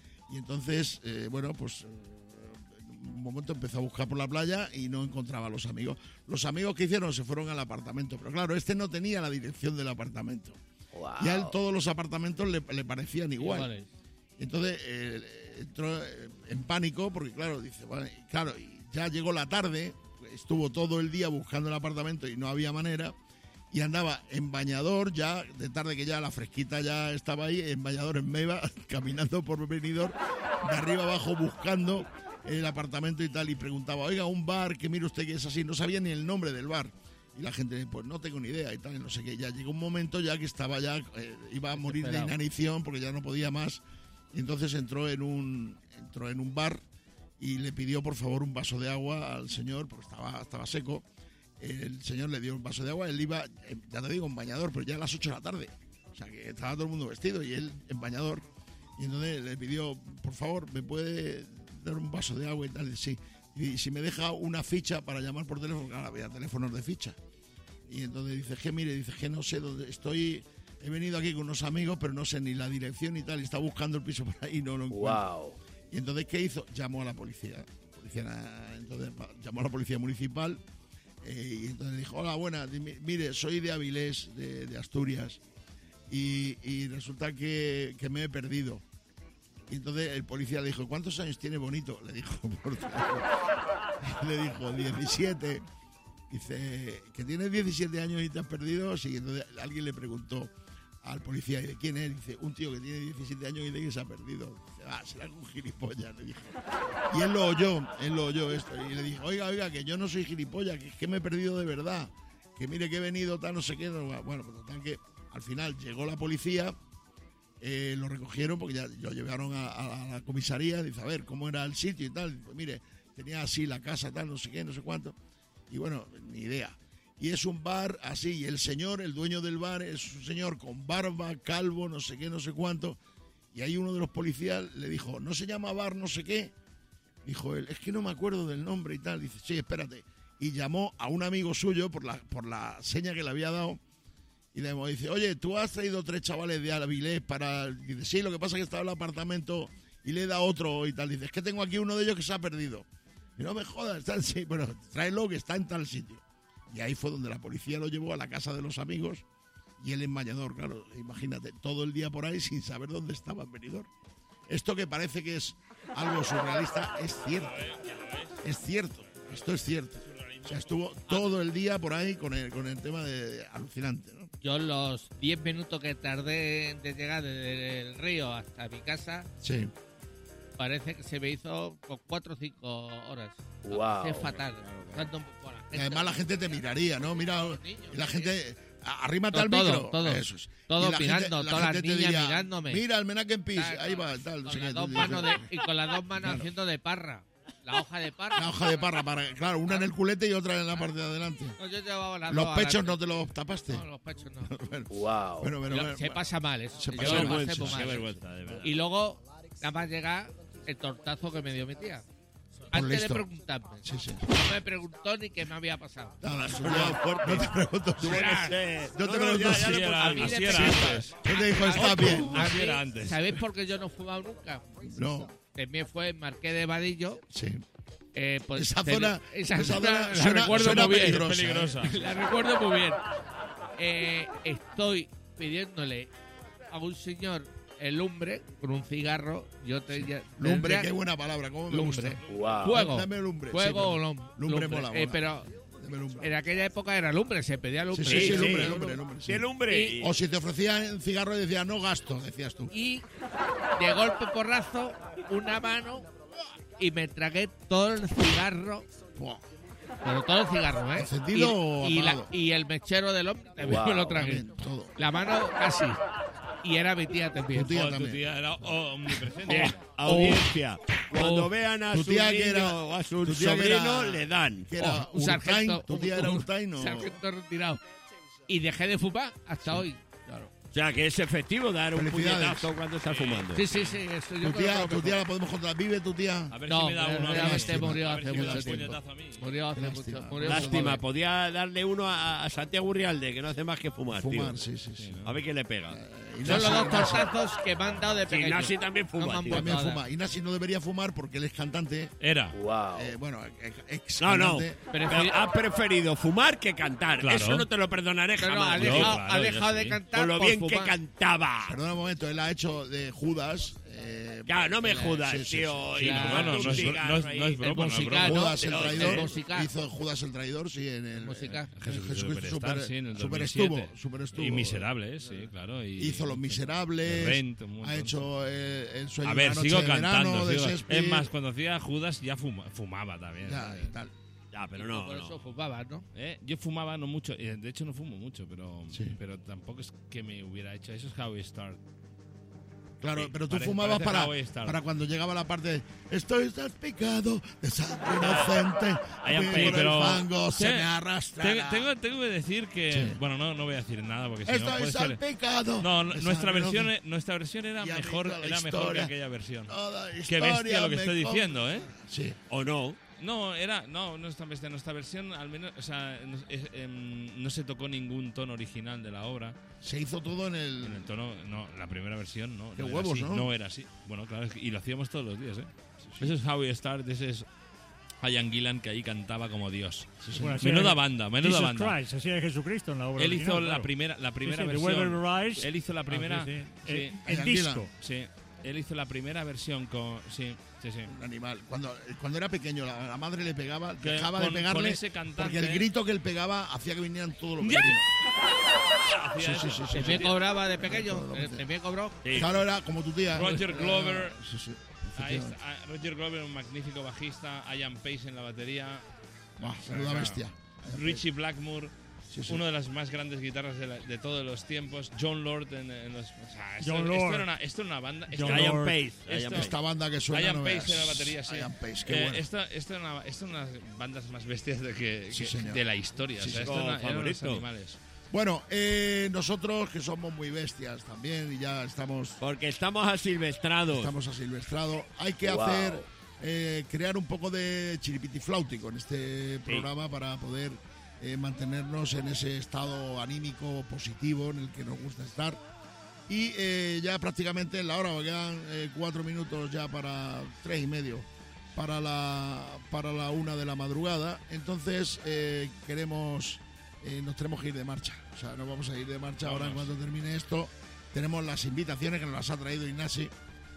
Y entonces, eh, bueno, pues eh, en un momento empezó a buscar por la playa y no encontraba a los amigos. Los amigos que hicieron se fueron al apartamento, pero claro, este no tenía la dirección del apartamento. Y a él todos los apartamentos le, le parecían igual. Iguales. Entonces eh, entró eh, en pánico porque, claro, dice, vale, claro, y ya llegó la tarde, estuvo todo el día buscando el apartamento y no había manera. Y andaba en bañador ya, de tarde que ya la fresquita ya estaba ahí, en bañador en Meiba, caminando por Benidorm, de arriba abajo buscando el apartamento y tal. Y preguntaba, oiga, un bar, que mire usted que es así. No sabía ni el nombre del bar. Y la gente, pues no tengo ni idea y tal, y no sé qué. Ya llegó un momento ya que estaba ya, eh, iba a morir de inanición porque ya no podía más. Y entonces entró en un entró en un bar y le pidió por favor un vaso de agua al señor porque estaba, estaba seco. El señor le dio un vaso de agua, él iba, ya te digo, en bañador, pero ya a las ocho de la tarde. O sea que estaba todo el mundo vestido y él en bañador. Y entonces le pidió, por favor, ¿me puede dar un vaso de agua y tal? Y sí. Y si me deja una ficha para llamar por teléfono, claro, había teléfonos de ficha. Y entonces dice, que mire, dice que no sé dónde estoy, he venido aquí con unos amigos, pero no sé ni la dirección y tal, y está buscando el piso por ahí y no lo encuentro. Wow. Y entonces, ¿qué hizo? Llamó a la policía. policía entonces llamó a la policía municipal eh, y entonces dijo, hola, buena, mire, soy de Avilés, de, de Asturias, y, y resulta que, que me he perdido. Y entonces el policía le dijo, ¿cuántos años tiene Bonito? Le dijo, por le dijo, diecisiete. Dice, ¿que tienes diecisiete años y te has perdido? Sí, entonces alguien le preguntó al policía, ¿y de quién es? Dice, un tío que tiene diecisiete años y de que se ha perdido. Dice, ah, será un gilipollas, le dijo. Y él lo oyó, él lo oyó esto. Y le dijo, oiga, oiga, que yo no soy gilipollas, que es que me he perdido de verdad. Que mire que he venido, tal, no sé qué. Bueno, pues total que al final llegó la policía, eh, lo recogieron porque ya lo llevaron a, a, a la comisaría. Dice, a ver, ¿cómo era el sitio y tal? Pues mire, tenía así la casa, tal, no sé qué, no sé cuánto. Y bueno, ni idea. Y es un bar así, y el señor, el dueño del bar, es un señor con barba, calvo, no sé qué, no sé cuánto. Y ahí uno de los policías le dijo, ¿no se llama bar no sé qué? Dijo él, es que no me acuerdo del nombre y tal. Dice, sí, espérate. Y llamó a un amigo suyo por la, por la seña que le había dado. Y le dice, oye, ¿tú has traído tres chavales de Avilés para...? Dice, sí, lo que pasa es que estaba en el apartamento y le da otro y tal. Dice, es que tengo aquí uno de ellos que se ha perdido. Y no me jodas, está en sitio. Bueno, tráelo que está en tal sitio. Y ahí fue donde la policía lo llevó a la casa de los amigos y él en bañador, claro, imagínate, todo el día por ahí sin saber dónde estaba en Benidorm. Esto que parece que es algo surrealista es cierto. Es cierto, esto es cierto. O sea, estuvo todo el día por ahí con el, con el tema de alucinante, ¿no? Yo los diez minutos que tardé de llegar desde el río hasta mi casa... Sí. Parece que se me hizo con cuatro o cinco horas. Wow. Es fatal. Claro. Y además la gente te miraría, ¿no? Mira, y la gente... Arrímate todo, al micro. Todo, todo. Eso es. Todo la mirando, gente, la todas las gente niñas diría, mirándome. Mira, el Menaken Peace, Tal, ahí va, tal. No con sé las qué, dos tú manos dices. de, y con las dos manos Claro. haciendo de parra. La hoja de parra. La hoja de parra, para, claro, una en el culete y otra en la parte de adelante. No, yo llevaba las ¿Los dos pechos adelante. no te los tapaste? No, los pechos no. bueno, Wow. bueno, bueno, Lo- bueno, se bueno. pasa mal eso. Se Yo pasa lo mal, pasé sí, muy sí. mal. Qué vergüenza, de verdad. Y luego, nada más llega el tortazo que me dio mi tía. Por Antes listo. de preguntarme. Sí, sí. No me preguntó ni qué me había pasado. Nada, eso ya, no te pregunto. Tuvo que ser- No te no, pregunto ya- ya si- le Así era, a mí así le era pegaba. antes. ¿Qué te dijo? Está bien. A Así mí, era antes. ¿Sabéis por qué yo no he fumado nunca? No, También fue en Marqués de Vadillo. sí. Eh, pues, Esa ten- zona, esa esa zona zona la suena, recuerdo suena muy bien. peligrosa. Es peligrosa. ¿eh? La recuerdo muy bien. Eh, estoy pidiéndole a un señor el lumbre con un cigarro. Yo te, ya- Lumbre, tendría- qué buena palabra, cómo me Lumbre. gusta. Wow. Fuego. Dame lumbre. Fuego Sí, o pero- lum- lumbre mola, Eh, mola. pero Dame lumbre. en aquella época era lumbre, se pedía lumbre. Sí, sí, sí, lumbre, sí. lumbre, lumbre. sí. Sí, el hombre. Y- O si te ofrecían cigarro y decías, no gasto, decías tú. Y de golpe porrazo, una mano y me tragué todo el cigarro. Buah, Pero todo el cigarro, ¿eh? ¿Encendido o y, y, la- apagado? y el mechero del hombre también Wow, me lo tragué. también, todo. La mano casi. Y era mi tía también. Tu tía Oh, tu también. tía era omnipresente. Eh, audiencia. Cuando oh, vean a tu su tía que niño era- o a su tu tía que sobrino, era- le dan. Que era Oh, un sargento. Urtain, tu tía era un- Urtain, ¿no? un sargento retirado. Y dejé de fumar hasta hoy. Claro. O sea, que es efectivo dar un Felicidades. puñetazo cuando estás fumando. Sí, sí, sí. Eso yo Tu creo tía, que tu lo tía la podemos contar. ¿Vive tu tía? A ver No, si me da uno. a ver realmente si- murió a ver hace si me da mucho un tiempo. puñetazo a mí. Murió hace Qué mucho. lástima. Murió Lástima, joven. podía darle uno a, a Santiago Urrialde, que no hace más que fumar, Fumar, tío. sí, sí, sí. A ver qué le pega. Y Son los Nasi- dos Nasi- tortazos que me han dado de Sí, pequeño. Nasi también fuma, No me han tío. vuelto También a dar. fuma. Y Nasi no debería fumar porque él es cantante. Era. Wow. Eh, bueno, ex- ex No, no. cantante. Pero ha preferido fumar que cantar. Claro. Eso no te lo perdonaré No, no, jamás. ha Yo, dejado, claro, ha yo dejado sí. de cantar Con lo por bien bien que cantaba. Perdona un momento, él ha hecho de Judas. Eh, Claro, no me eh, jodas, sí, sí, tío. sí, y sí. no, no, no, no es- digas, no es- ahí. no es broma, El no es musical, broma. Judas el Pero, traidor. eh, musical. Hizo Judas el traidor, sí, en el. musical. en Jesús Jesucristo Superstar, super, sí, en el super dos mil siete. estuvo, super estuvo. Y Miserables, sí, claro. Y, Hizo Los Miserables. Rent, un montón. Ha hecho eh, El sueño A de ver, una noche sigo de verano cantando. de sigo- Shakespeare. Es más, cuando hacía Judas ya fuma- fumaba también. Ya, y tal. Ya, pero no, Por no. eso fumabas, ¿no? ¿Eh? Yo fumaba no mucho, eh, de hecho no fumo mucho, pero, Sí. pero tampoco es que me hubiera hecho. Eso es how we start. Claro, Sí, pero tú parece- fumabas parece para, How I Start. para cuando llegaba la parte de estoy salpicado de sangre inocente, I am por paid, el pero fango se te- me arrastra. Tengo, tengo, tengo que decir que Sí. bueno, no, no voy a decir nada porque si no Estoy puede ser. salpicado. No, de nuestra sangre versión, inocente. nuestra versión era Y a mí mejor, toda la era mejor que historia, aquella versión. toda Qué historia bestia lo que me estoy com- diciendo, ¿eh? Sí. ¿O no? No, era, no, no es tan bestia. Nuestra versión, al menos, o sea, no, es- em, no se tocó ningún tono original de la obra. Se hizo todo en el. En el tono, no, la primera versión no. Qué no era huevos, así, ¿no? No era así. Bueno, claro, es que- y lo hacíamos todos los días, ¿eh? Eso es How We Start, ese es Ian Gillan, que ahí cantaba como Dios. Bueno, así Menuda era- banda, menuda Jesus banda. Christ, así era Jesucristo en la obra Él hizo original, la claro. primera, la primera Sí, sí, The versión. Weather Rise. Él hizo la Ah, primera. sí, sí. sí. El- el Ian disco. Gillan. Sí, él hizo la primera versión con. Sí, sí, sí. Un animal. Cuando, cuando era pequeño, la, la madre le pegaba, Que dejaba con- de pegarle. con ese cantante- porque el grito que él pegaba hacía que vinieran todos los ¡Ya! vecinos. Hacía Sí, eso. sí, sí, sí, ¿También sí. cobraba de pequeño? ¿También cobró? Sí. Claro, era como tu tía. Roger Eh, Glover. sí, sí, Ahí efectivamente. está, ah, Roger Glover, un magnífico bajista. Ian Pace en la batería. Buah, O sea, menuda claro. bestia. Richie Blackmore. Sí, sí. Una de las más grandes guitarras de, la- de todos los tiempos. John Lord en, en los. O sea, esto, John esto Lord. era una, esto era una banda. esto- John Ian Lord. Pace. Esto- Ian Pace. Esta banda que suena. Ian no Pace veas. en la batería, sí. Ian Pace, qué Eh, bueno. Esto, esto era una, esto es una de las bandas más bestias de, que, Sí, que- señor. de la historia. Sí, o sea, sí. esto Oh, era- eran los favorito. animales. Bueno, eh, nosotros que somos muy bestias también y ya estamos, Porque estamos asilvestrados. estamos asilvestrados, hay que hacer, eh, crear un poco de chiripitiflauti con este programa para poder eh, mantenernos en ese estado anímico positivo en el que nos gusta estar. Y eh, ya prácticamente en la hora, porque quedan eh, cuatro minutos ya para tres y medio para la, para la una de la madrugada. Entonces eh, queremos... Eh, nos tenemos que ir de marcha. O sea, nos vamos a ir de marcha ahora en cuanto termine esto. Tenemos las invitaciones que nos las ha traído Ignasi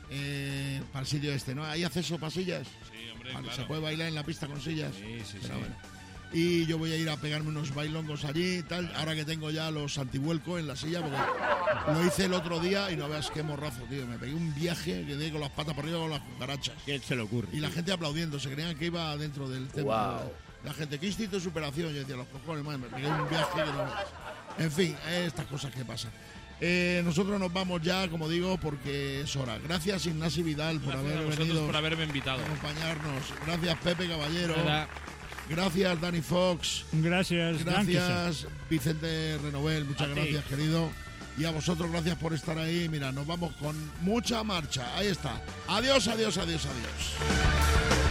eh, para el sitio este, ¿no? ¿Hay acceso para sillas? Sí, hombre, Vale, claro. ¿se puede bailar en la pista con sillas? Sí, sí, sí. Fenómeno. Y yo voy a ir a pegarme unos bailongos allí y tal, ahora que tengo ya los antivuelcos en la silla, porque lo hice el otro día y no veas qué morrazo, tío. Me pegué un viaje que di con las patas por arriba con las cucarachas. ¿Quién se le ocurre? Y la gente aplaudiendo, se creían que iba dentro del tema. La gente, ¿qué instinto de superación? Yo decía, los cojones, madre, me pegué un viaje que no... En fin, estas cosas que pasan. Eh, nosotros nos vamos ya, como digo, porque es hora. Gracias, Ignasi Vidal, por Gracias a haber vosotros venido por haberme invitado. a acompañarnos. Gracias, Pepe Caballero. Nada. Gracias, Dani Fox. Gracias, Gracias, Vicente Renovel. Muchas A ti. gracias, querido. Y a vosotros, gracias por estar ahí. Mira, nos vamos con mucha marcha. Ahí está. Adiós, adiós, adiós, adiós.